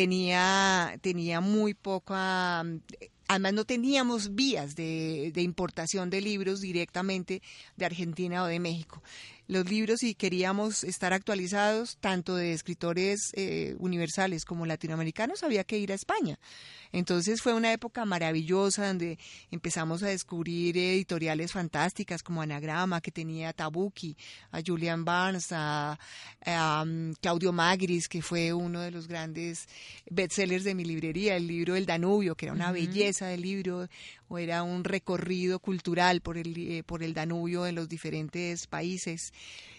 tenía muy poca, además no teníamos vías de importación de libros directamente de Argentina o de México. Los libros, si queríamos estar actualizados, tanto de escritores universales como latinoamericanos, había que ir a España. Entonces fue una época maravillosa donde empezamos a descubrir editoriales fantásticas como Anagrama, que tenía a Tabucchi, a Julian Barnes, a Claudio Magris, que fue uno de los grandes bestsellers de mi librería, el libro El Danubio, que era una belleza de libro, o era un recorrido cultural por el Danubio en los diferentes países.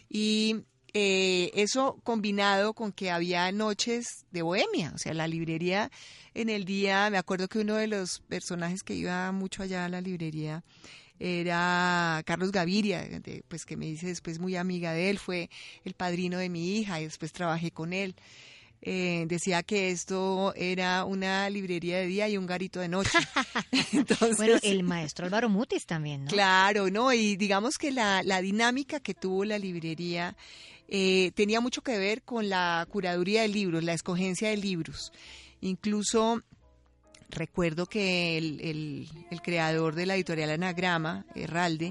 Y eso combinado con que había noches de bohemia, o sea, la librería en el día, me acuerdo que uno de los personajes que iba mucho allá a la librería era Carlos Gaviria, pues que me hice después muy amiga de él, fue el padrino de mi hija y después trabajé con él. Decía que esto era una librería de día y un garito de noche. Entonces, bueno, el maestro Álvaro Mutis también, ¿no? Claro, ¿no? Y digamos que la dinámica que tuvo la librería tenía mucho que ver con la curaduría de libros, la escogencia de libros. Incluso recuerdo que el creador de la editorial Anagrama, Herralde,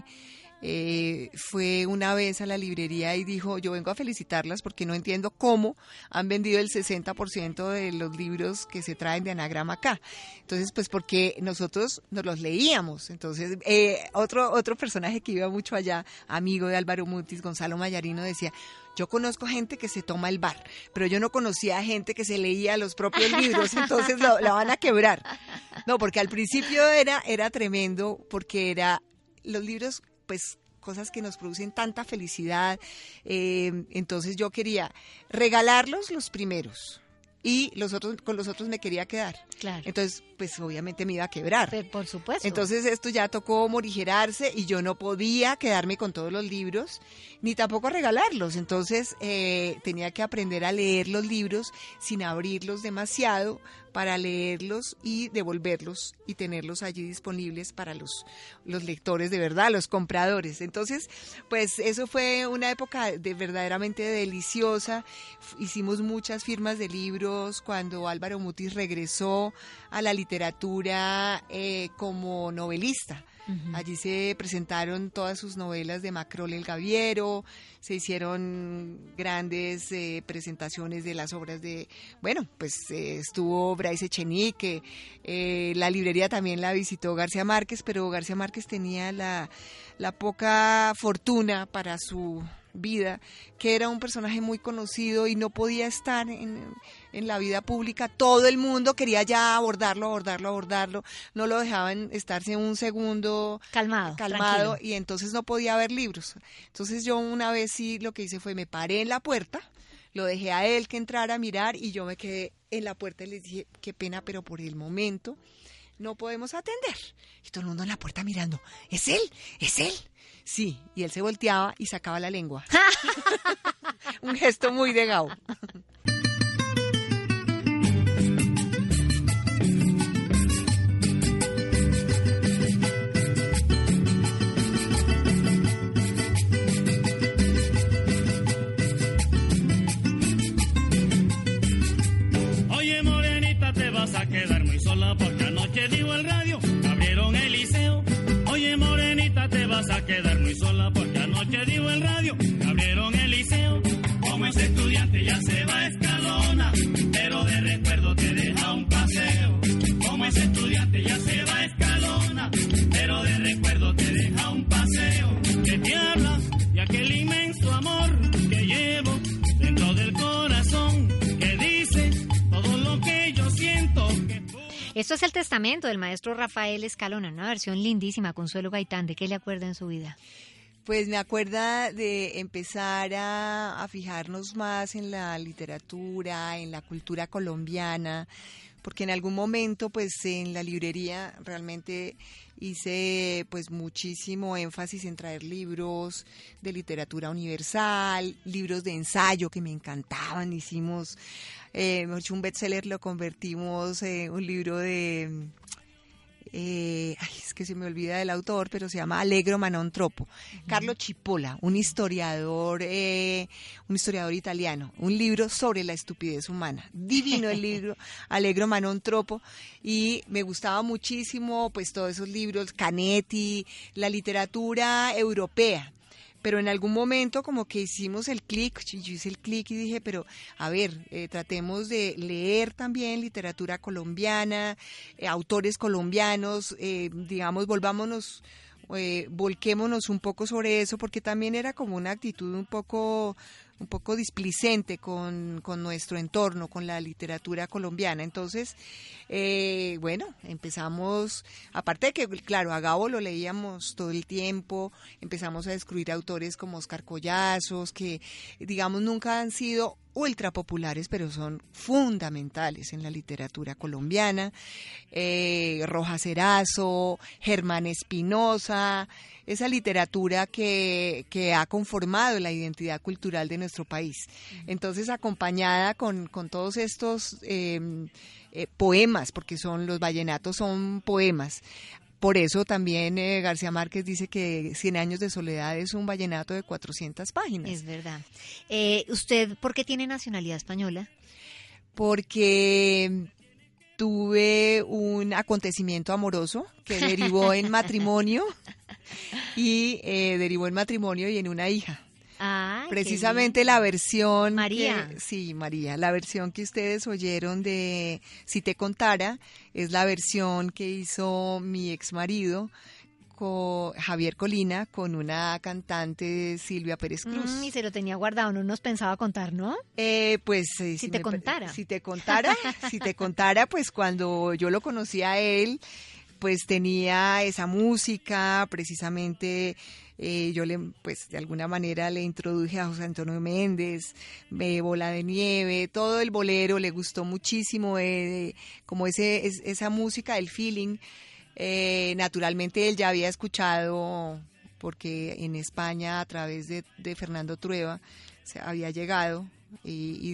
fue una vez a la librería y dijo, yo vengo a felicitarlas porque no entiendo cómo han vendido el 60% de los libros que se traen de Anagrama acá. Entonces, pues porque nosotros nos los leíamos. Entonces, otro personaje que iba mucho allá, amigo de Álvaro Mutis, Gonzalo Mayarino, decía, yo conozco gente que se toma el bar, pero yo no conocía gente que se leía los propios libros, entonces la van a quebrar. No, porque al principio era tremendo, porque los libros, pues cosas que nos producen tanta felicidad, entonces yo quería regalarlos los primeros y con los otros me quería quedar. Claro. Entonces, pues obviamente me iba a quebrar. Pero, por supuesto. Entonces esto ya tocó morigerarse y yo no podía quedarme con todos los libros, ni tampoco regalarlos. Entonces tenía que aprender a leer los libros sin abrirlos demasiado, para leerlos y devolverlos y tenerlos allí disponibles para los lectores de verdad, los compradores. Entonces, pues eso fue una época verdaderamente deliciosa. Hicimos muchas firmas de libros cuando Álvaro Mutis regresó a la literatura como novelista. Uh-huh. Allí se presentaron todas sus novelas de Macrol el Gaviero, se hicieron grandes presentaciones de las obras de, estuvo Bryce Echenique, la librería también la visitó García Márquez, pero García Márquez tenía la poca fortuna para su vida, que era un personaje muy conocido y no podía estar en la vida pública. Todo el mundo quería ya abordarlo, no lo dejaban estarse un segundo calmado y entonces no podía haber libros. Entonces yo una vez sí lo que hice fue me paré en la puerta, lo dejé a él que entrara a mirar y yo me quedé en la puerta y les dije, qué pena, pero por el momento no podemos atender. Y todo el mundo en la puerta mirando, ¿es él? Sí, y él se volteaba y sacaba la lengua. Un gesto muy de Gao. Oye, morenita, te vas a quedar muy sola. sola porque anoche dijo el radio, abrieron el liceo. Oye, morenita, te vas a quedar muy sola porque anoche dijo el radio, abrieron el liceo. Como ese estudiante ya se va a Escalona, pero de recuerdo te deja un paseo. Como ese estudiante ya se va a Escalona, pero de recuerdo te deja un paseo. Que te habla de aquel inmenso amor que llevo dentro del corazón, que dice todo lo que yo siento. Esto es el testamento del maestro Rafael Escalona, una versión lindísima. Consuelo Gaitán, ¿de qué le acuerda en su vida? Pues me acuerda de empezar a fijarnos más en la literatura, en la cultura colombiana, porque en algún momento pues en la librería realmente hice pues muchísimo énfasis en traer libros de literatura universal, libros de ensayo que me encantaban. Hicimos un bestseller, lo convertimos en un libro de es que se me olvida del autor, pero se llama Allegro ma non troppo. Carlo Cipolla, un historiador italiano, un libro sobre la estupidez humana. Divino el libro, Allegro ma non troppo, y me gustaba muchísimo pues todos esos libros, Canetti, la literatura europea. Pero en algún momento como que hicimos el clic, yo hice el clic y dije, pero a ver, tratemos de leer también literatura colombiana, autores colombianos, digamos, volquémonos un poco sobre eso, porque también era como una actitud un poco displicente con nuestro entorno, con la literatura colombiana. Entonces, bueno, empezamos, aparte de que, claro, a Gabo lo leíamos todo el tiempo, empezamos a descubrir autores como Oscar Collazos, que, digamos, nunca han sido ultra populares, pero son fundamentales en la literatura colombiana. Rojas Erazo, Germán Espinosa, esa literatura que ha conformado la identidad cultural de nuestro país. Entonces, acompañada con todos estos poemas, porque los vallenatos son poemas. Por eso también García Márquez dice que 100 años de soledad es un vallenato de 400 páginas. Es verdad. ¿Usted por qué tiene nacionalidad española? Porque tuve un acontecimiento amoroso que derivó en matrimonio y en una hija. Ay, precisamente la versión María. María, la versión que ustedes oyeron de Si te contara es la versión que hizo mi ex marido con Javier Colina con una cantante, Silvia Pérez Cruz. Y se lo tenía guardado, no nos pensaba contar, ¿no? Si te contara, pues cuando yo lo conocí a él, pues tenía esa música, precisamente. Yo pues de alguna manera le introduje a José Antonio Méndez, Bola de Nieve, todo el bolero, le gustó muchísimo, como esa música, el feeling. Naturalmente él ya había escuchado, porque en España a través de Fernando Trueba se había llegado, y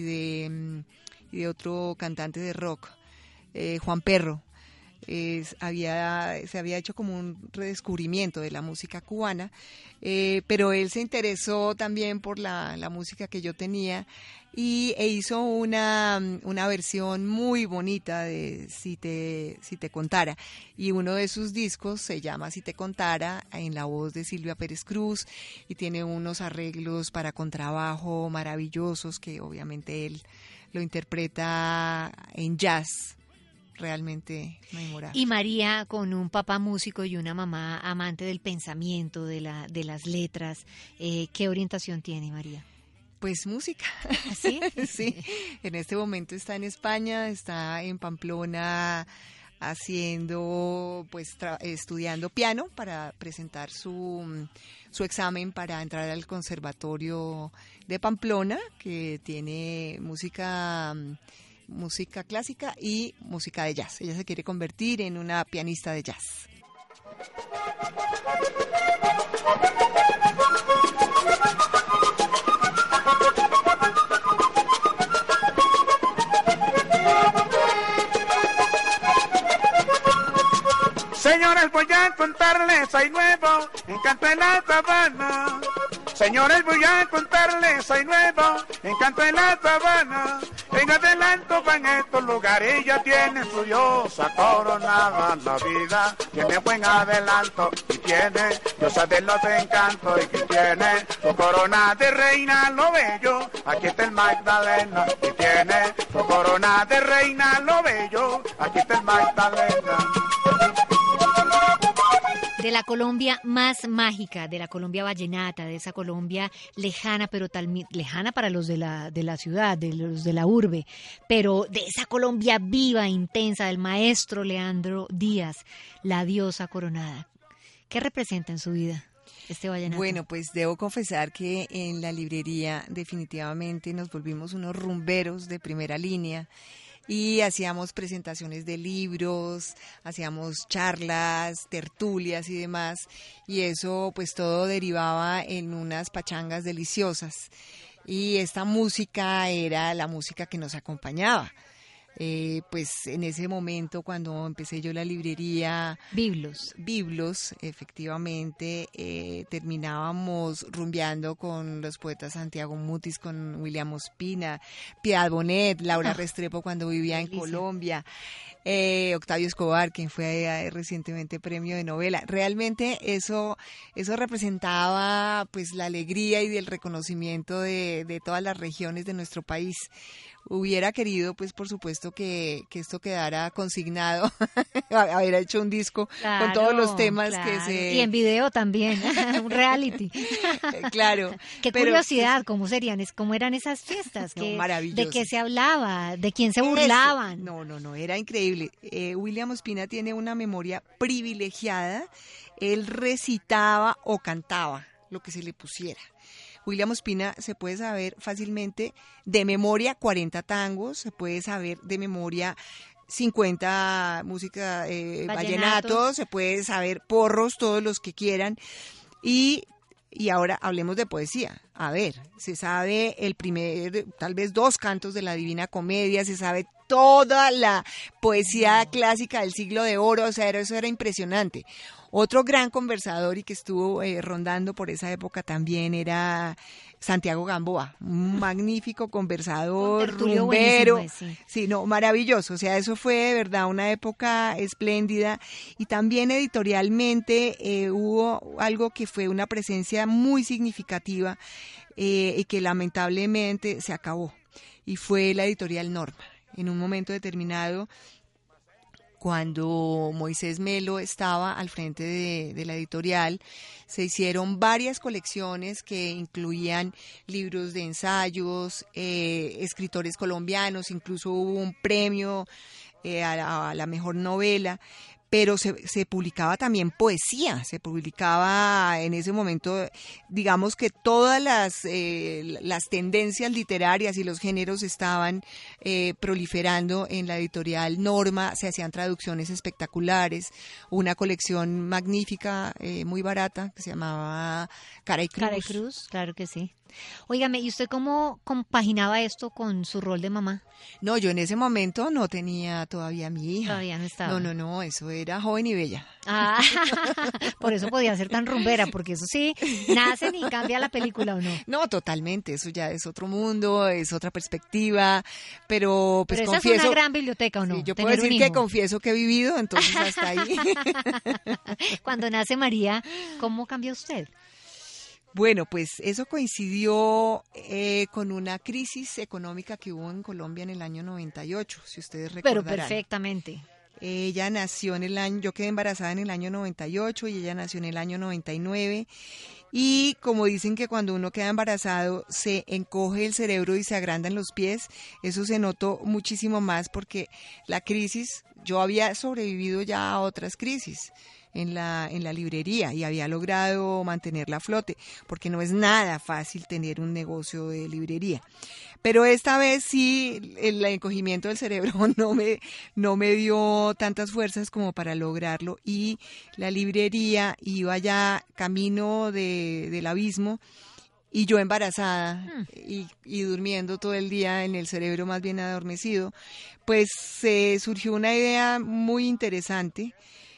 de otro cantante de rock, Juan Perro. Se había hecho como un redescubrimiento de la música cubana, pero él se interesó también por la música que yo tenía e hizo una versión muy bonita de Si te contara, y uno de sus discos se llama Si te contara, en la voz de Silvia Pérez Cruz, y tiene unos arreglos para contrabajo maravillosos que obviamente él lo interpreta en jazz. Realmente memorable. Y María, con un papá músico y una mamá amante del pensamiento, de las letras, ¿qué orientación tiene María? Pues música. ¿Sí? Sí, en este momento está en España, está en Pamplona estudiando piano para presentar su examen para entrar al Conservatorio de Pamplona, que tiene música clásica y música de jazz. Ella se quiere convertir en una pianista de jazz. Señores, voy a contarles, hay nuevo encanto en la sabana. Señores, voy a contarles, hay nuevo encanto en la sabana. En adelanto van estos lugares y ya tienen su diosa coronada. La vida tiene buen adelanto y tiene diosa de los encantos y que tiene su corona de reina lo bello. Aquí está el Magdalena y tiene su corona de reina lo bello. Aquí está el Magdalena. De la Colombia más mágica, de la Colombia vallenata, de esa Colombia lejana, pero lejana para los de la ciudad, de los de la urbe, pero de esa Colombia viva, intensa, del maestro Leandro Díaz, la diosa coronada. ¿Qué representa en su vida este vallenato? Bueno, pues debo confesar que en la librería definitivamente nos volvimos unos rumberos de primera línea. Y hacíamos presentaciones de libros, hacíamos charlas, tertulias y demás, y eso pues todo derivaba en unas pachangas deliciosas. Y esta música era la música que nos acompañaba. Pues en ese momento cuando empecé yo la librería Biblos, efectivamente, terminábamos rumbeando con los poetas Santiago Mutis, con William Ospina, Piedad Bonet, Laura Restrepo cuando vivía en Colombia, Octavio Escobar, quien fue recientemente premio de novela. Realmente eso representaba pues la alegría y el reconocimiento de todas las regiones de nuestro país. Hubiera querido, pues, por supuesto, que esto quedara consignado, haber hecho un disco con todos los temas que se... Y en video también, un reality. Claro. Qué curiosidad, ¿cómo eran esas fiestas? No, maravilloso. ¿De qué se hablaba? ¿De quién se burlaban? No, era increíble. William Ospina tiene una memoria privilegiada. Él recitaba o cantaba lo que se le pusiera. William Ospina se puede saber fácilmente de memoria 40 tangos, se puede saber de memoria 50 música vallenatos, se puede saber porros, todos los que quieran. Y ahora hablemos de poesía. A ver, se sabe tal vez 2 cantos de la Divina Comedia, se sabe toda la poesía clásica del siglo de oro, o sea, eso era impresionante. Otro gran conversador y que estuvo rondando por esa época también era Santiago Gamboa, un magnífico conversador, rumbero. Sí, no, maravilloso. O sea, eso fue de verdad una época espléndida. Y también editorialmente hubo algo que fue una presencia muy significativa y que lamentablemente se acabó. Y fue la editorial Norma. En un momento determinado, cuando Moisés Melo estaba al frente de la editorial, se hicieron varias colecciones que incluían libros de ensayos, escritores colombianos, incluso hubo un premio a la mejor novela, pero se publicaba también poesía, se publicaba en ese momento, digamos que todas las tendencias literarias y los géneros estaban proliferando en la editorial Norma, se hacían traducciones espectaculares, una colección magnífica, muy barata, que se llamaba Cara y Cruz. Cara y Cruz, claro que sí. Óigame, ¿y usted cómo compaginaba esto con su rol de mamá? No, yo en ese momento no tenía todavía a mi hija. Todavía no estaba. No, eso era Joven y Bella. Ah, por eso podía ser tan rumbera, porque eso sí, nace y cambia la película, ¿o no? No, totalmente, eso ya es otro mundo, es otra perspectiva, pero pues esa confieso... es una gran biblioteca, ¿o no? Sí, yo puedo decir que confieso que he vivido, entonces hasta ahí. Cuando nace María, ¿cómo cambia usted? Bueno, pues eso coincidió con una crisis económica que hubo en Colombia en el año 98, si ustedes recordarán. Pero perfectamente. Ella nació yo quedé embarazada en el año 98 y ella nació en el año 99. Y como dicen que cuando uno queda embarazado se encoge el cerebro y se agrandan los pies, eso se notó muchísimo más porque la crisis, yo había sobrevivido ya a otras crisis en la librería y había logrado mantenerla a flote, porque no es nada fácil tener un negocio de librería. Pero esta vez sí, el encogimiento del cerebro no me dio tantas fuerzas como para lograrlo, y la librería iba ya camino del abismo, y yo embarazada y durmiendo todo el día en el cerebro más bien adormecido, pues surgió una idea muy interesante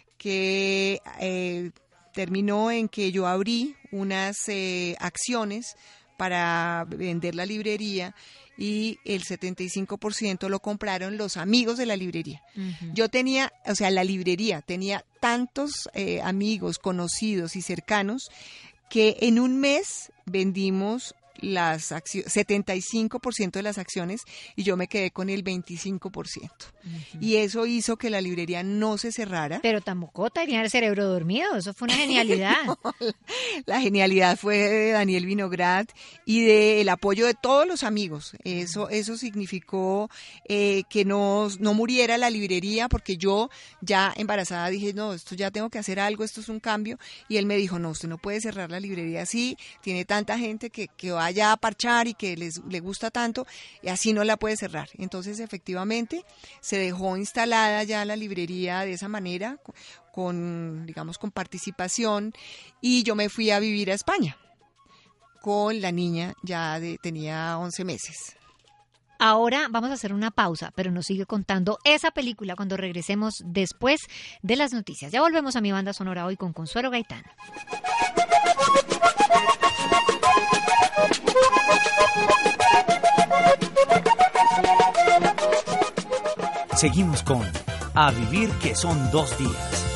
que terminó en que yo abrí unas acciones para vender la librería y el 75% lo compraron los amigos de la librería. Yo tenía, o sea, la librería tenía tantos amigos, conocidos y cercanos que en un mes vendimos las 75% de las acciones y yo me quedé con el 25%. Y eso hizo que la librería no se cerrara. Pero tampoco tenía el cerebro dormido, eso fue una genialidad. No, la genialidad fue de Daniel Vinograd y del apoyo de todos los amigos. Eso significó que no muriera la librería, porque yo ya embarazada dije, no, esto ya tengo que hacer algo, esto es un cambio. Y él me dijo, no, usted no puede cerrar la librería así, tiene tanta gente que vaya a parchar y que le gusta tanto, y así no la puede cerrar. Entonces, efectivamente, se dejó instalada ya la librería de esa manera, con participación, y yo me fui a vivir a España con la niña, tenía 11 meses. Ahora vamos a hacer una pausa, pero nos sigue contando esa película cuando regresemos después de las noticias. Ya volvemos a Mi Banda Sonora hoy con Consuelo Gaitán. Seguimos con A Vivir, que son 2 días.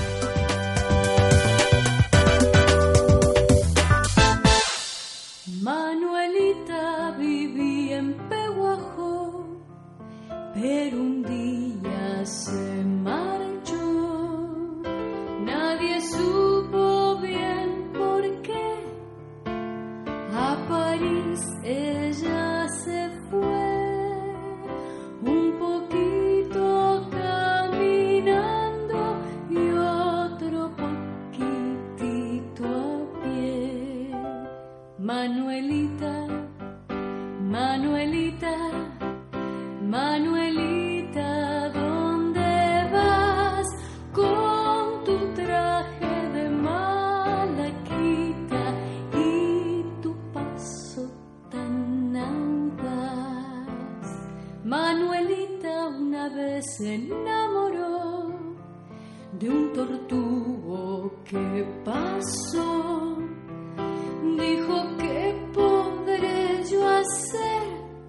Manuelita vivía en Peguajó, pero un día se marchó. Nadie supo bien por qué. A París ella se fue. Un poquito caminando y otro poquitito a pie. Manuelita, Manuelita, Manuelita, ¿dónde vas con tu traje de malaquita y tu paso tan audaz? Manuelita una vez se enamoró de un tortugo que pasó. Dijo, ¿qué podré yo hacer?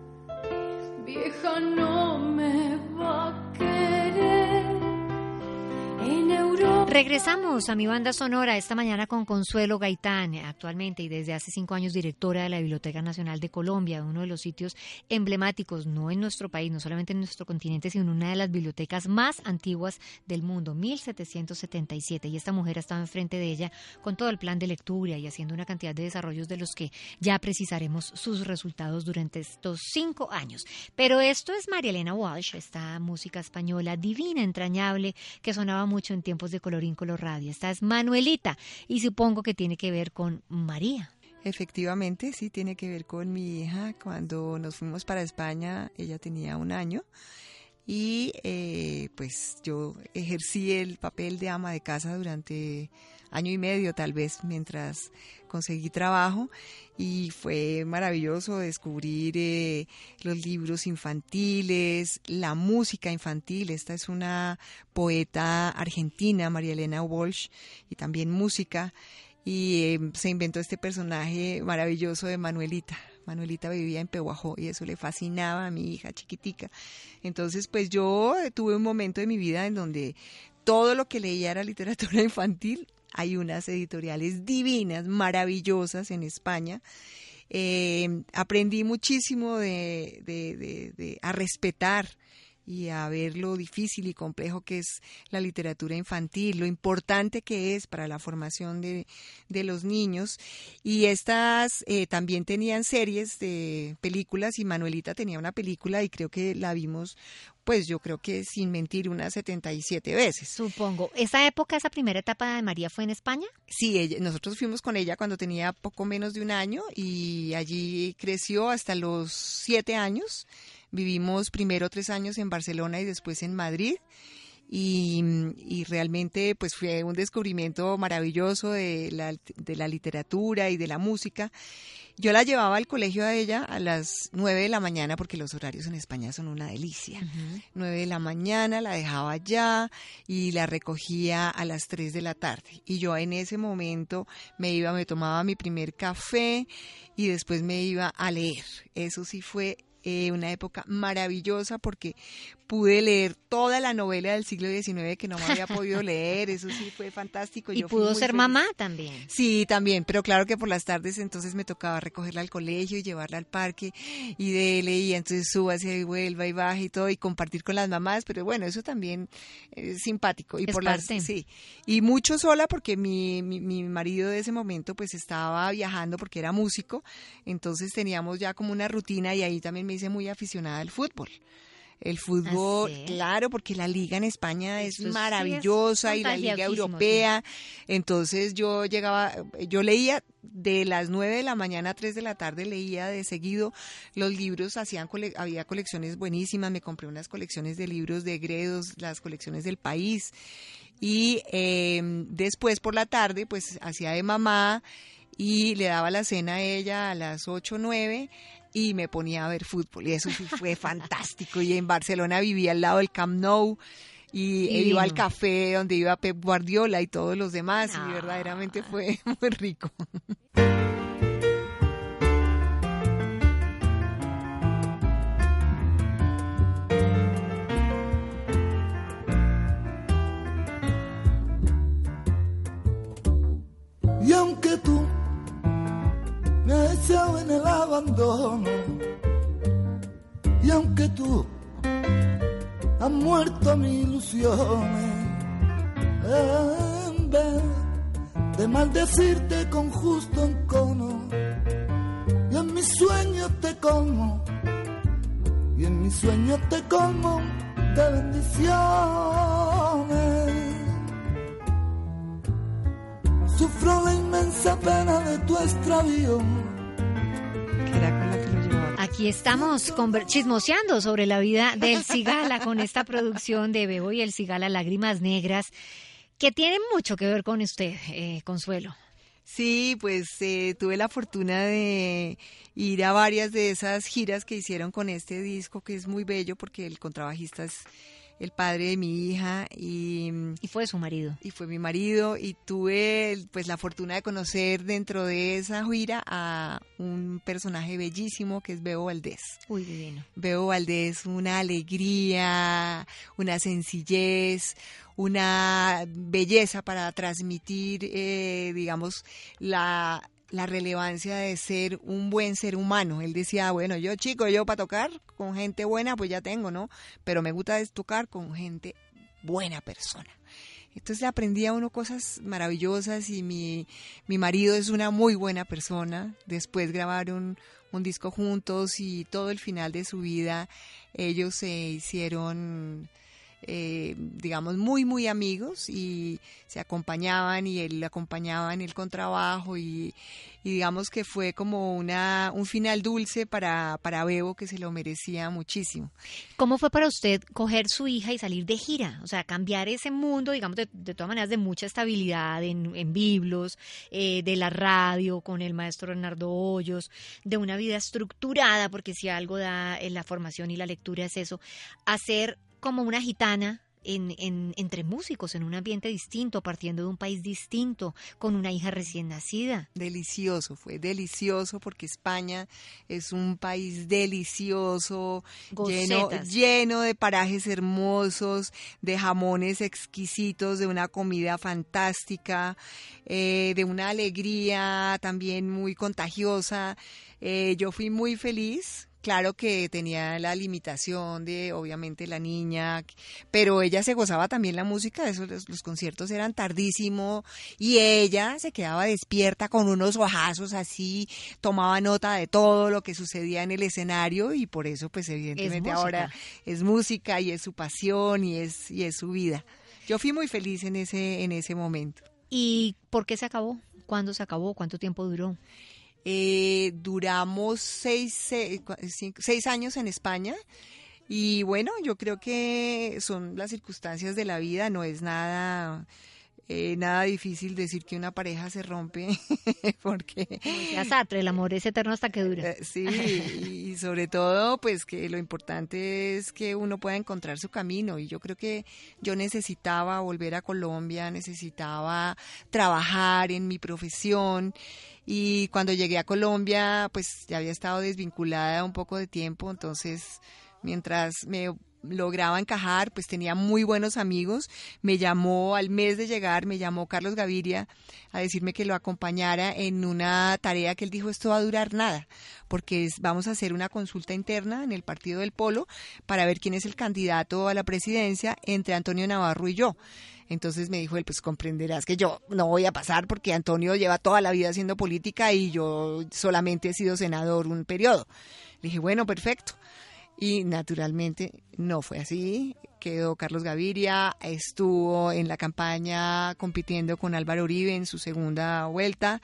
Vieja no me va a querer. En Europa. Regresamos a Mi Banda Sonora esta mañana con Consuelo Gaitán, actualmente y desde hace 5 años directora de la Biblioteca Nacional de Colombia, uno de los sitios emblemáticos, no en nuestro país, no solamente en nuestro continente, sino una de las bibliotecas más antiguas del mundo, 1777. Y esta mujer ha estado enfrente de ella con todo el plan de lectura y haciendo una cantidad de desarrollos de los que ya precisaremos sus resultados durante estos 5 años. Pero esto es María Elena Walsh, esta música española divina, entrañable, que sonaba mucho en tiempos de Colorín Color Radio. Esta es Manuelita y supongo que tiene que ver con María. Efectivamente, sí, tiene que ver con mi hija. Cuando nos fuimos para España, ella tenía 1 año y pues yo ejercí el papel de ama de casa durante 1 año y medio tal vez, mientras conseguí trabajo, y fue maravilloso descubrir los libros infantiles, la música infantil. Esta es una poeta argentina, María Elena Walsh, y también música, y se inventó este personaje maravilloso de Manuelita. Manuelita vivía en Peguajó y eso le fascinaba a mi hija chiquitica. Entonces, pues yo tuve un momento de mi vida en donde todo lo que leía era literatura infantil. Hay unas editoriales divinas, maravillosas en España. Aprendí muchísimo a respetar y a ver lo difícil y complejo que es la literatura infantil, lo importante que es para la formación de los niños. Y estas también tenían series de películas, y Manuelita tenía una película y creo que la vimos, pues yo creo que sin mentir, unas 77 veces. Supongo. ¿Esa época, esa primera etapa de María fue en España? Sí, nosotros fuimos con ella cuando tenía poco menos de 1 año y allí creció hasta los 7 años. Vivimos primero 3 años en Barcelona y después en Madrid. Y realmente pues fue un descubrimiento maravilloso de la literatura y de la música. Yo la llevaba al colegio a ella a las 9 de la mañana, porque los horarios en España son una delicia. 9 de la mañana, la dejaba allá y la recogía a las 3 de la tarde. Y yo en ese momento me tomaba mi primer café y después me iba a leer. Eso sí fue una época maravillosa porque pude leer toda la novela del siglo XIX que no me había podido leer. Eso sí fue fantástico. Y yo fui pudo muy ser feliz. mamá también. Sí, también, pero claro que por las tardes entonces me tocaba recogerla al colegio y llevarla al parque y y entonces súbase y vuelva y baja y todo y compartir con las mamás, pero bueno, eso también es simpático. Y Es por parte. sí, y mucho sola porque mi marido de ese momento pues estaba viajando porque era músico, entonces teníamos ya como una rutina y ahí también me hice muy aficionada al fútbol. El fútbol, ¿Ah, sí? claro, porque la liga en España es Eso sí, maravillosa es y la liga contagiosísimo, europea. Entonces yo leía de las 9 de la mañana a 3 de la tarde, leía de seguido los libros, había colecciones buenísimas, me compré unas colecciones de libros de Gredos, las colecciones del País. Y después por la tarde, pues hacía de mamá y le daba la cena a ella a las 8 o 9 y me ponía a ver fútbol y eso sí fue fantástico. Y en Barcelona vivía al lado del Camp Nou y iba al café donde iba Pep Guardiola y todos los demás y verdaderamente fue muy rico. Y aunque tú me has echado en el abandono, y aunque tú has muerto mis ilusiones, en vez de maldecirte con justo encono, y en mis sueños te colmo, y en mis sueños te colmo de bendiciones. Sufro la inmensa pena de tu extravío. Que era con la que lo llevaba. Aquí estamos chismoseando sobre la vida del Cigala con esta producción de Bebo y el Cigala Lágrimas Negras, que tiene mucho que ver con usted, Consuelo. Sí, pues tuve la fortuna de ir a varias de esas giras que hicieron con este disco, que es muy bello porque el contrabajista es el padre de mi hija y fue su marido. Y fue mi marido y tuve pues la fortuna de conocer dentro de esa gira a un personaje bellísimo que es Bebo Valdés. Uy, divino. Bebo Valdés, una alegría, una sencillez, una belleza para transmitir, digamos, la relevancia de ser un buen ser humano. Él decía, bueno, yo para tocar con gente buena, pues ya tengo, ¿no? Pero me gusta tocar con gente buena persona. Entonces le aprendí a uno cosas maravillosas y mi marido es una muy buena persona. Después grabaron un disco juntos y todo el final de su vida ellos se hicieron digamos muy muy amigos y se acompañaban y él le acompañaba en el contrabajo y digamos que fue como un final dulce para Bebo, que se lo merecía muchísimo. ¿Cómo fue para usted coger su hija y salir de gira? O sea, cambiar ese mundo, digamos, de todas maneras de mucha estabilidad en Biblos, de la radio con el maestro Bernardo Hoyos, de una vida estructurada, porque si algo da la formación y la lectura es eso, hacer como una gitana entre músicos, en un ambiente distinto, partiendo de un país distinto, con una hija recién nacida. Delicioso, fue delicioso porque España es un país delicioso, lleno de parajes hermosos, de jamones exquisitos, de una comida fantástica, de una alegría también muy contagiosa. Yo fui muy feliz. Claro que tenía la limitación de, obviamente, la niña, pero ella se gozaba también la música, los conciertos eran tardísimo y ella se quedaba despierta con unos ojazos así, tomaba nota de todo lo que sucedía en el escenario y por eso, pues, evidentemente ahora es música y es su pasión y es su vida. Yo fui muy feliz en ese momento. ¿Y por qué se acabó? ¿Cuándo se acabó? ¿Cuánto tiempo duró? Duramos 6 años en España y bueno, yo creo que son las circunstancias de la vida, no es nada nada difícil decir que una pareja se rompe porque Ya Sartre, el amor es eterno hasta que dura. sí, y sobre todo pues que lo importante es que uno pueda encontrar su camino, y yo creo que yo necesitaba volver a Colombia, necesitaba trabajar en mi profesión, y cuando llegué a Colombia pues ya había estado desvinculada un poco de tiempo, entonces mientras me lograba encajar, pues tenía muy buenos amigos. Me llamó al mes de llegar, me llamó Carlos Gaviria a decirme que lo acompañara en una tarea que él dijo, esto va a durar nada, porque vamos a hacer una consulta interna en el partido del Polo para ver quién es el candidato a la presidencia entre Antonio Navarro y yo. Entonces me dijo él, pues comprenderás que yo no voy a pasar porque Antonio lleva toda la vida haciendo política y yo solamente he sido senador un periodo. Le dije, bueno, perfecto. Y naturalmente no fue así, quedó Carlos Gaviria, estuvo en la campaña compitiendo con Álvaro Uribe en su segunda vuelta,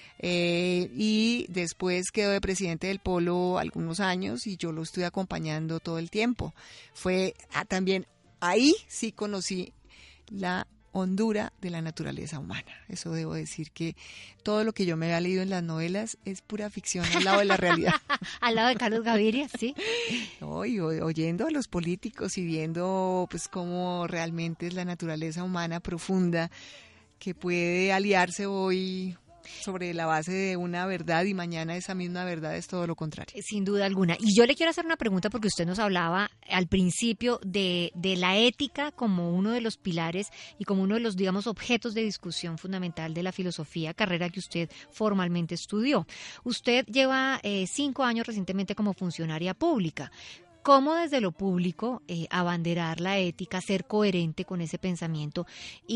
y después quedó de presidente del Polo algunos años y yo lo estuve acompañando todo el tiempo. Fue también ahí sí conocí la hondura de la naturaleza humana. Eso debo decir que todo lo que yo me había leído en las novelas es pura ficción al lado de la realidad. Al lado de Carlos Gaviria, sí. No, y oyendo a los políticos y viendo pues cómo realmente es la naturaleza humana profunda que puede aliarse hoy sobre la base de una verdad y mañana esa misma verdad es todo lo contrario. Sin duda alguna. Y yo le quiero hacer una pregunta porque usted nos hablaba al principio de la ética como uno de los pilares y como uno de los, digamos, objetos de discusión fundamental de la filosofía, carrera que usted formalmente estudió. Usted lleva 5 años recientemente como funcionaria pública. ¿Cómo desde lo público abanderar la ética, ser coherente con ese pensamiento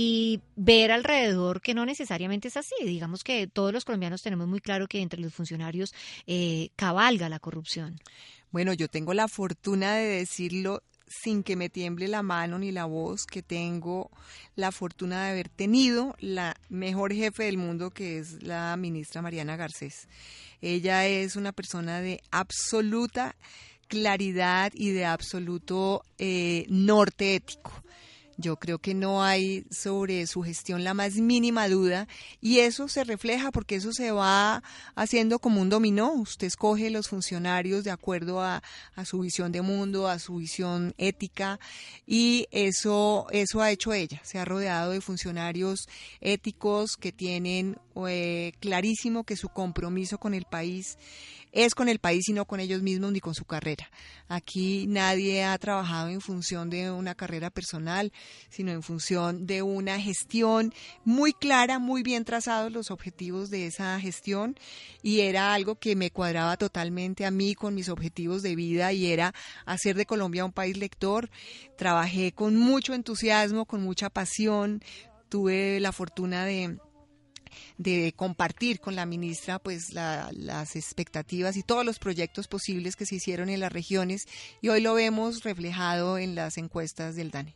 y ver alrededor que no necesariamente es así? Digamos que todos los colombianos tenemos muy claro que entre los funcionarios cabalga la corrupción. Bueno, yo tengo la fortuna de decirlo sin que me tiemble la mano ni la voz, que tengo la fortuna de haber tenido la mejor jefe del mundo, que es la ministra Mariana Garcés. Ella es una persona de absoluta claridad y de absoluto norte ético. Yo creo que no hay sobre su gestión la más mínima duda, y eso se refleja porque eso se va haciendo como un dominó. Usted escoge los funcionarios de acuerdo a su visión de mundo, a su visión ética, y eso ha hecho ella. Se ha rodeado de funcionarios éticos que tienen clarísimo que su compromiso con el país es con el país y no con ellos mismos ni con su carrera. Aquí nadie ha trabajado en función de una carrera personal, sino en función de una gestión muy clara, muy bien trazados los objetivos de esa gestión, y era algo que me cuadraba totalmente a mí con mis objetivos de vida, y era hacer de Colombia un país lector. Trabajé con mucho entusiasmo, con mucha pasión, tuve la fortuna de compartir con la ministra pues las expectativas y todos los proyectos posibles que se hicieron en las regiones, y hoy lo vemos reflejado en las encuestas del DANE.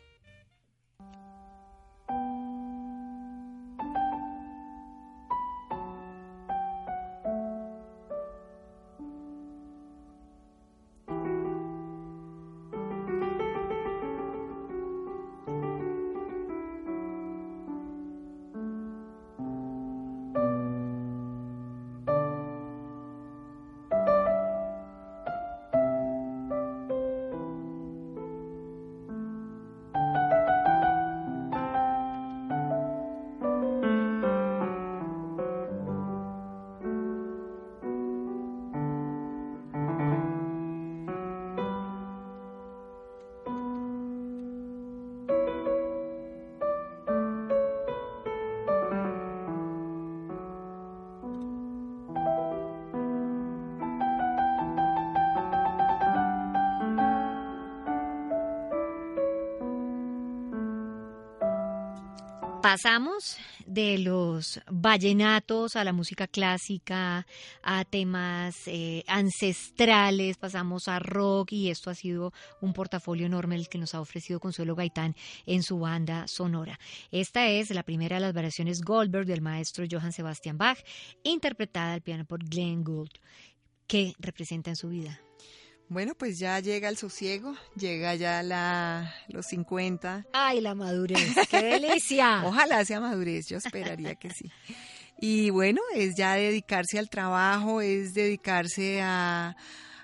Pasamos de los vallenatos a la música clásica, a temas ancestrales, pasamos a rock, y esto ha sido un portafolio enorme el que nos ha ofrecido Consuelo Gaitán en su banda sonora. Esta es la primera de las variaciones Goldberg del maestro Johann Sebastian Bach, interpretada al piano por Glenn Gould. ¿Qué representa en su vida? Bueno, pues ya llega el sosiego, llega ya los 50. ¡Ay, la madurez! ¡Qué delicia! Ojalá sea madurez, yo esperaría que sí. Y bueno, es ya dedicarse al trabajo, es dedicarse a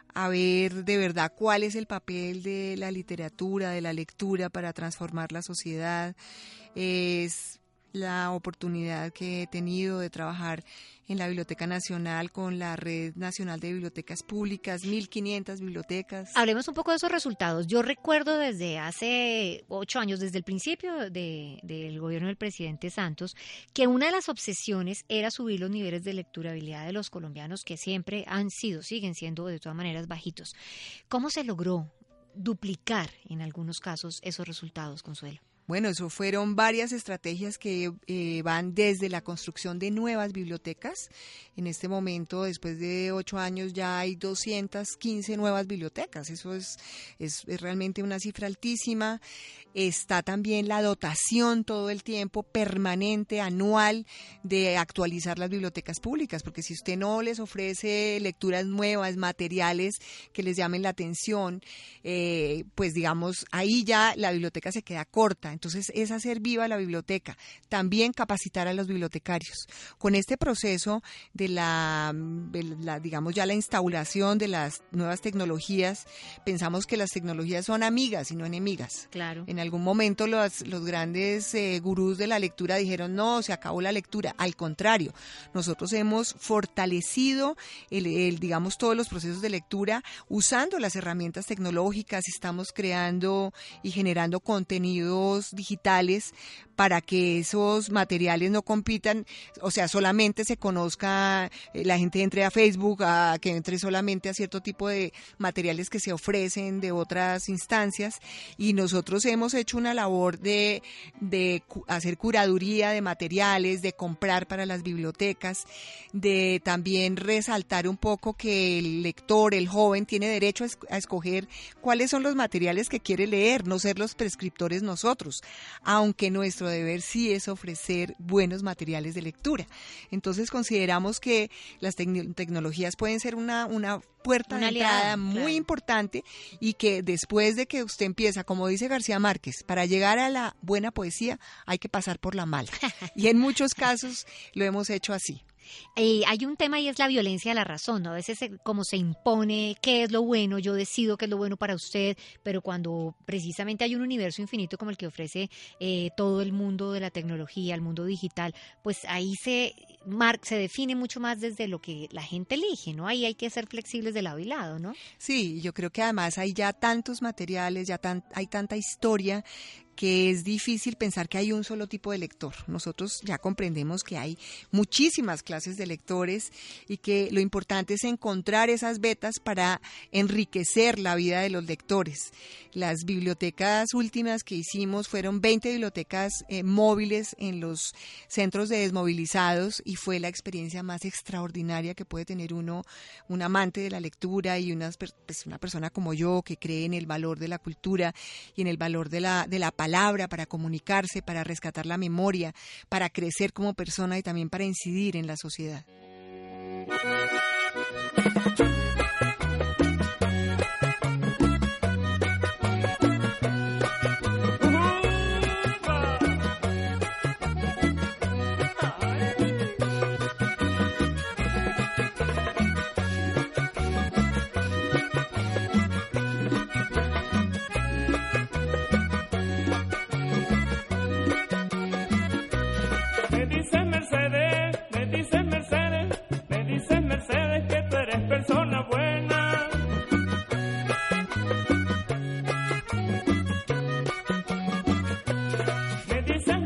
ver de verdad cuál es el papel de la literatura, de la lectura para transformar la sociedad. Es la oportunidad que he tenido de trabajar en la Biblioteca Nacional con la Red Nacional de Bibliotecas Públicas, 1.500 bibliotecas. Hablemos un poco de esos resultados. Yo recuerdo desde hace 8 años, desde el principio del gobierno del presidente Santos, que una de las obsesiones era subir los niveles de lecturabilidad de los colombianos, que siempre siguen siendo de todas maneras bajitos. ¿Cómo se logró duplicar en algunos casos esos resultados, Consuelo? Bueno, eso fueron varias estrategias que van desde la construcción de nuevas bibliotecas. En este momento, después de 8 años, ya hay 215 nuevas bibliotecas. Eso es realmente una cifra altísima. Está también la dotación todo el tiempo permanente, anual, de actualizar las bibliotecas públicas, porque si usted no les ofrece lecturas nuevas, materiales que les llamen la atención, pues digamos, ahí ya la biblioteca se queda corta. Entonces es hacer viva la biblioteca, también capacitar a los bibliotecarios. Con este proceso de digamos ya la instauración de las nuevas tecnologías, pensamos que las tecnologías son amigas y no enemigas. Claro. En algún momento los grandes gurús de la lectura dijeron no, se acabó la lectura. Al contrario, nosotros hemos fortalecido digamos todos los procesos de lectura usando las herramientas tecnológicas. Estamos creando y generando contenidos digitales para que esos materiales no compitan, o sea, solamente se conozca, la gente entre a Facebook, a que entre solamente a cierto tipo de materiales que se ofrecen de otras instancias, y nosotros hemos hecho una labor de hacer curaduría de materiales, de comprar para las bibliotecas, de también resaltar un poco que el lector, el joven, tiene derecho a escoger cuáles son los materiales que quiere leer, no ser los prescriptores nosotros, aunque nuestro deber sí es ofrecer buenos materiales de lectura. Entonces consideramos que las tecnologías pueden ser una puerta de entrada muy importante, y que después de que usted empieza, como dice García Márquez, para llegar a la buena poesía hay que pasar por la mala. Y en muchos casos lo hemos hecho así. Hay un tema y es la violencia de la razón, ¿no? A veces como se impone qué es lo bueno, yo decido qué es lo bueno para usted, pero cuando precisamente hay un universo infinito como el que ofrece todo el mundo de la tecnología, el mundo digital, pues ahí se define mucho más desde lo que la gente elige, ¿no? Ahí hay que ser flexibles de lado y lado, ¿no? Sí, yo creo que además hay ya tantos materiales, hay tanta historia, que es difícil pensar que hay un solo tipo de lector. Nosotros ya comprendemos que hay muchísimas clases de lectores y que lo importante es encontrar esas vetas para enriquecer la vida de los lectores. Las bibliotecas últimas que hicimos fueron 20 bibliotecas móviles en los centros de desmovilizados, y fue la experiencia más extraordinaria que puede tener un amante de la lectura y una persona como yo, que cree en el valor de la cultura y en el valor de la palabra para comunicarse, para rescatar la memoria, para crecer como persona y también para incidir en la sociedad. Persona buena. Me dices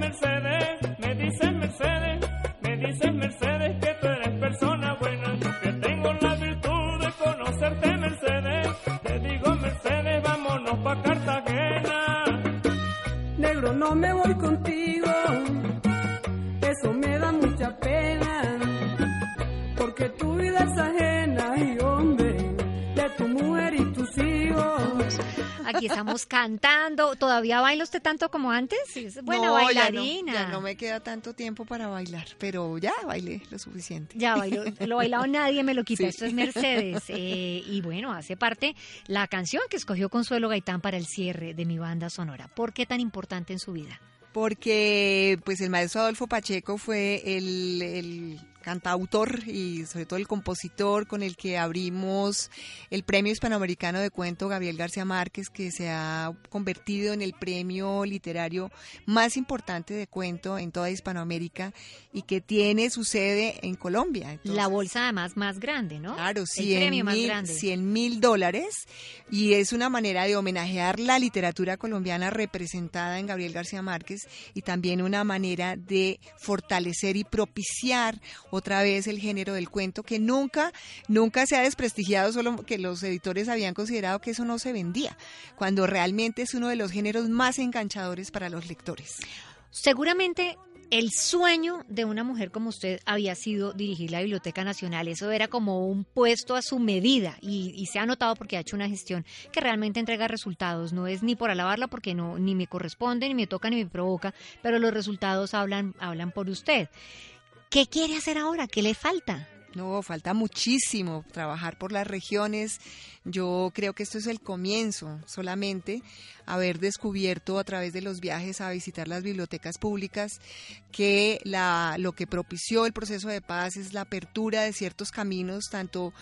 Mercedes que tú eres persona buena. Yo que tengo la virtud de conocerte, Mercedes, te digo Mercedes, vámonos pa' Cartagena. Negro, no me voy contigo, eso me da mucha pena, porque tu vida es ajena y hombre de tu mujer y tus hijos. Aquí estamos cantando. ¿Todavía baila usted tanto como antes? Es buena No, bailarina. Ya no me queda tanto tiempo para bailar, pero ya bailé lo suficiente. Ya bailó, lo bailado nadie me lo quita. Sí. Esto es Mercedes. Y bueno, hace parte la canción que escogió Consuelo Gaitán para el cierre de mi banda sonora. ¿Por qué tan importante en su vida? Porque pues el maestro Adolfo Pacheco fue el cantautor y sobre todo el compositor con el que abrimos el Premio Hispanoamericano de Cuento Gabriel García Márquez, que se ha convertido en el premio literario más importante de cuento en toda Hispanoamérica y que tiene su sede en Colombia. Entonces, La bolsa además más grande, ¿no? claro, el premio más grande. $100,000, y es una manera de homenajear la literatura colombiana representada en Gabriel García Márquez y también una manera de fortalecer y propiciar otra vez el género del cuento, que nunca se ha desprestigiado, solo que los editores habían considerado que eso no se vendía, cuando realmente es uno de los géneros más enganchadores para los lectores. Seguramente el sueño de una mujer como usted había sido dirigir la Biblioteca Nacional. Eso era como un puesto a su medida y se ha notado porque ha hecho una gestión que realmente entrega resultados. No es ni por alabarla porque no, ni me corresponde, ni me toca, ni me provoca, pero los resultados hablan por usted. ¿Qué quiere hacer ahora? ¿Qué le falta? No, falta muchísimo trabajar por las regiones. Yo creo que esto es el comienzo, solamente haber descubierto a través de los viajes a visitar las bibliotecas públicas que lo que propició el proceso de paz es la apertura de ciertos caminos, tanto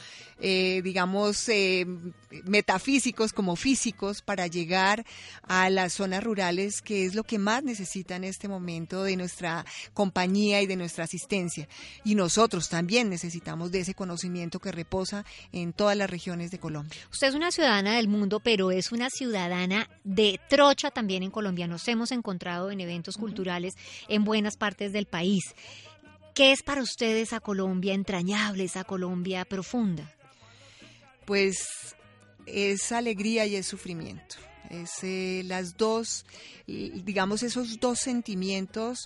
metafísicos como físicos, para llegar a las zonas rurales, que es lo que más necesita en este momento de nuestra compañía y de nuestra asistencia. Y nosotros también necesitamos de ese conocimiento que reposa en todas las regiones de Colombia. Usted es una ciudadana del mundo, pero es una ciudadana de trocha también en Colombia. Nos hemos encontrado en eventos culturales en buenas partes del país. ¿Qué es para usted esa Colombia entrañable, esa Colombia profunda? Pues es alegría y es sufrimiento. Es las dos, digamos, esos dos sentimientos.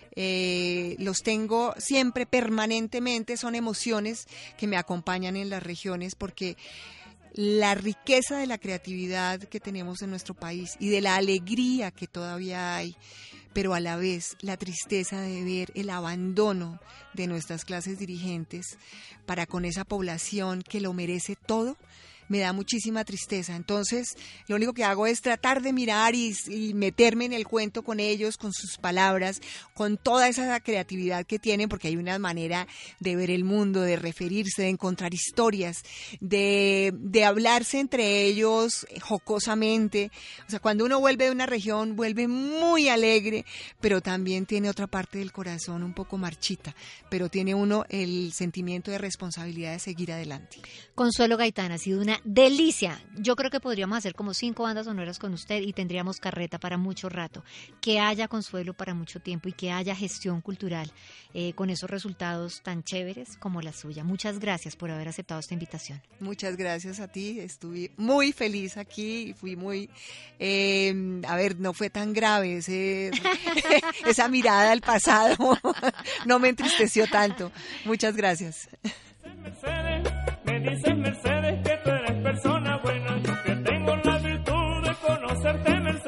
Los tengo siempre, permanentemente. Son emociones que me acompañan en las regiones, porque la riqueza de la creatividad que tenemos en nuestro país y de la alegría que todavía hay, pero a la vez la tristeza de ver el abandono de nuestras clases dirigentes para con esa población que lo merece todo, me da muchísima tristeza. Entonces, lo único que hago es tratar de mirar y meterme en el cuento con ellos, con sus palabras, con toda esa creatividad que tienen, porque hay una manera de ver el mundo, de referirse, de encontrar historias, de hablarse entre ellos jocosamente. O sea, cuando uno vuelve de una región, vuelve muy alegre, pero también tiene otra parte del corazón un poco marchita, pero tiene uno el sentimiento de responsabilidad de seguir adelante. Consuelo Gaitán, ha sido una delicia. Yo creo que podríamos hacer como 5 bandas sonoras con usted y tendríamos carreta para mucho rato. Que haya Consuelo para mucho tiempo y que haya gestión cultural con esos resultados tan chéveres como la suya. Muchas gracias por haber aceptado esta invitación. Muchas gracias a ti. Estuve muy feliz aquí y fui muy... no fue tan grave esa mirada al pasado. No me entristeció tanto. Muchas gracias. Mercedes, me dices Mercedes que tú eres persona buena, yo que tengo la virtud de conocerte, Mercedes.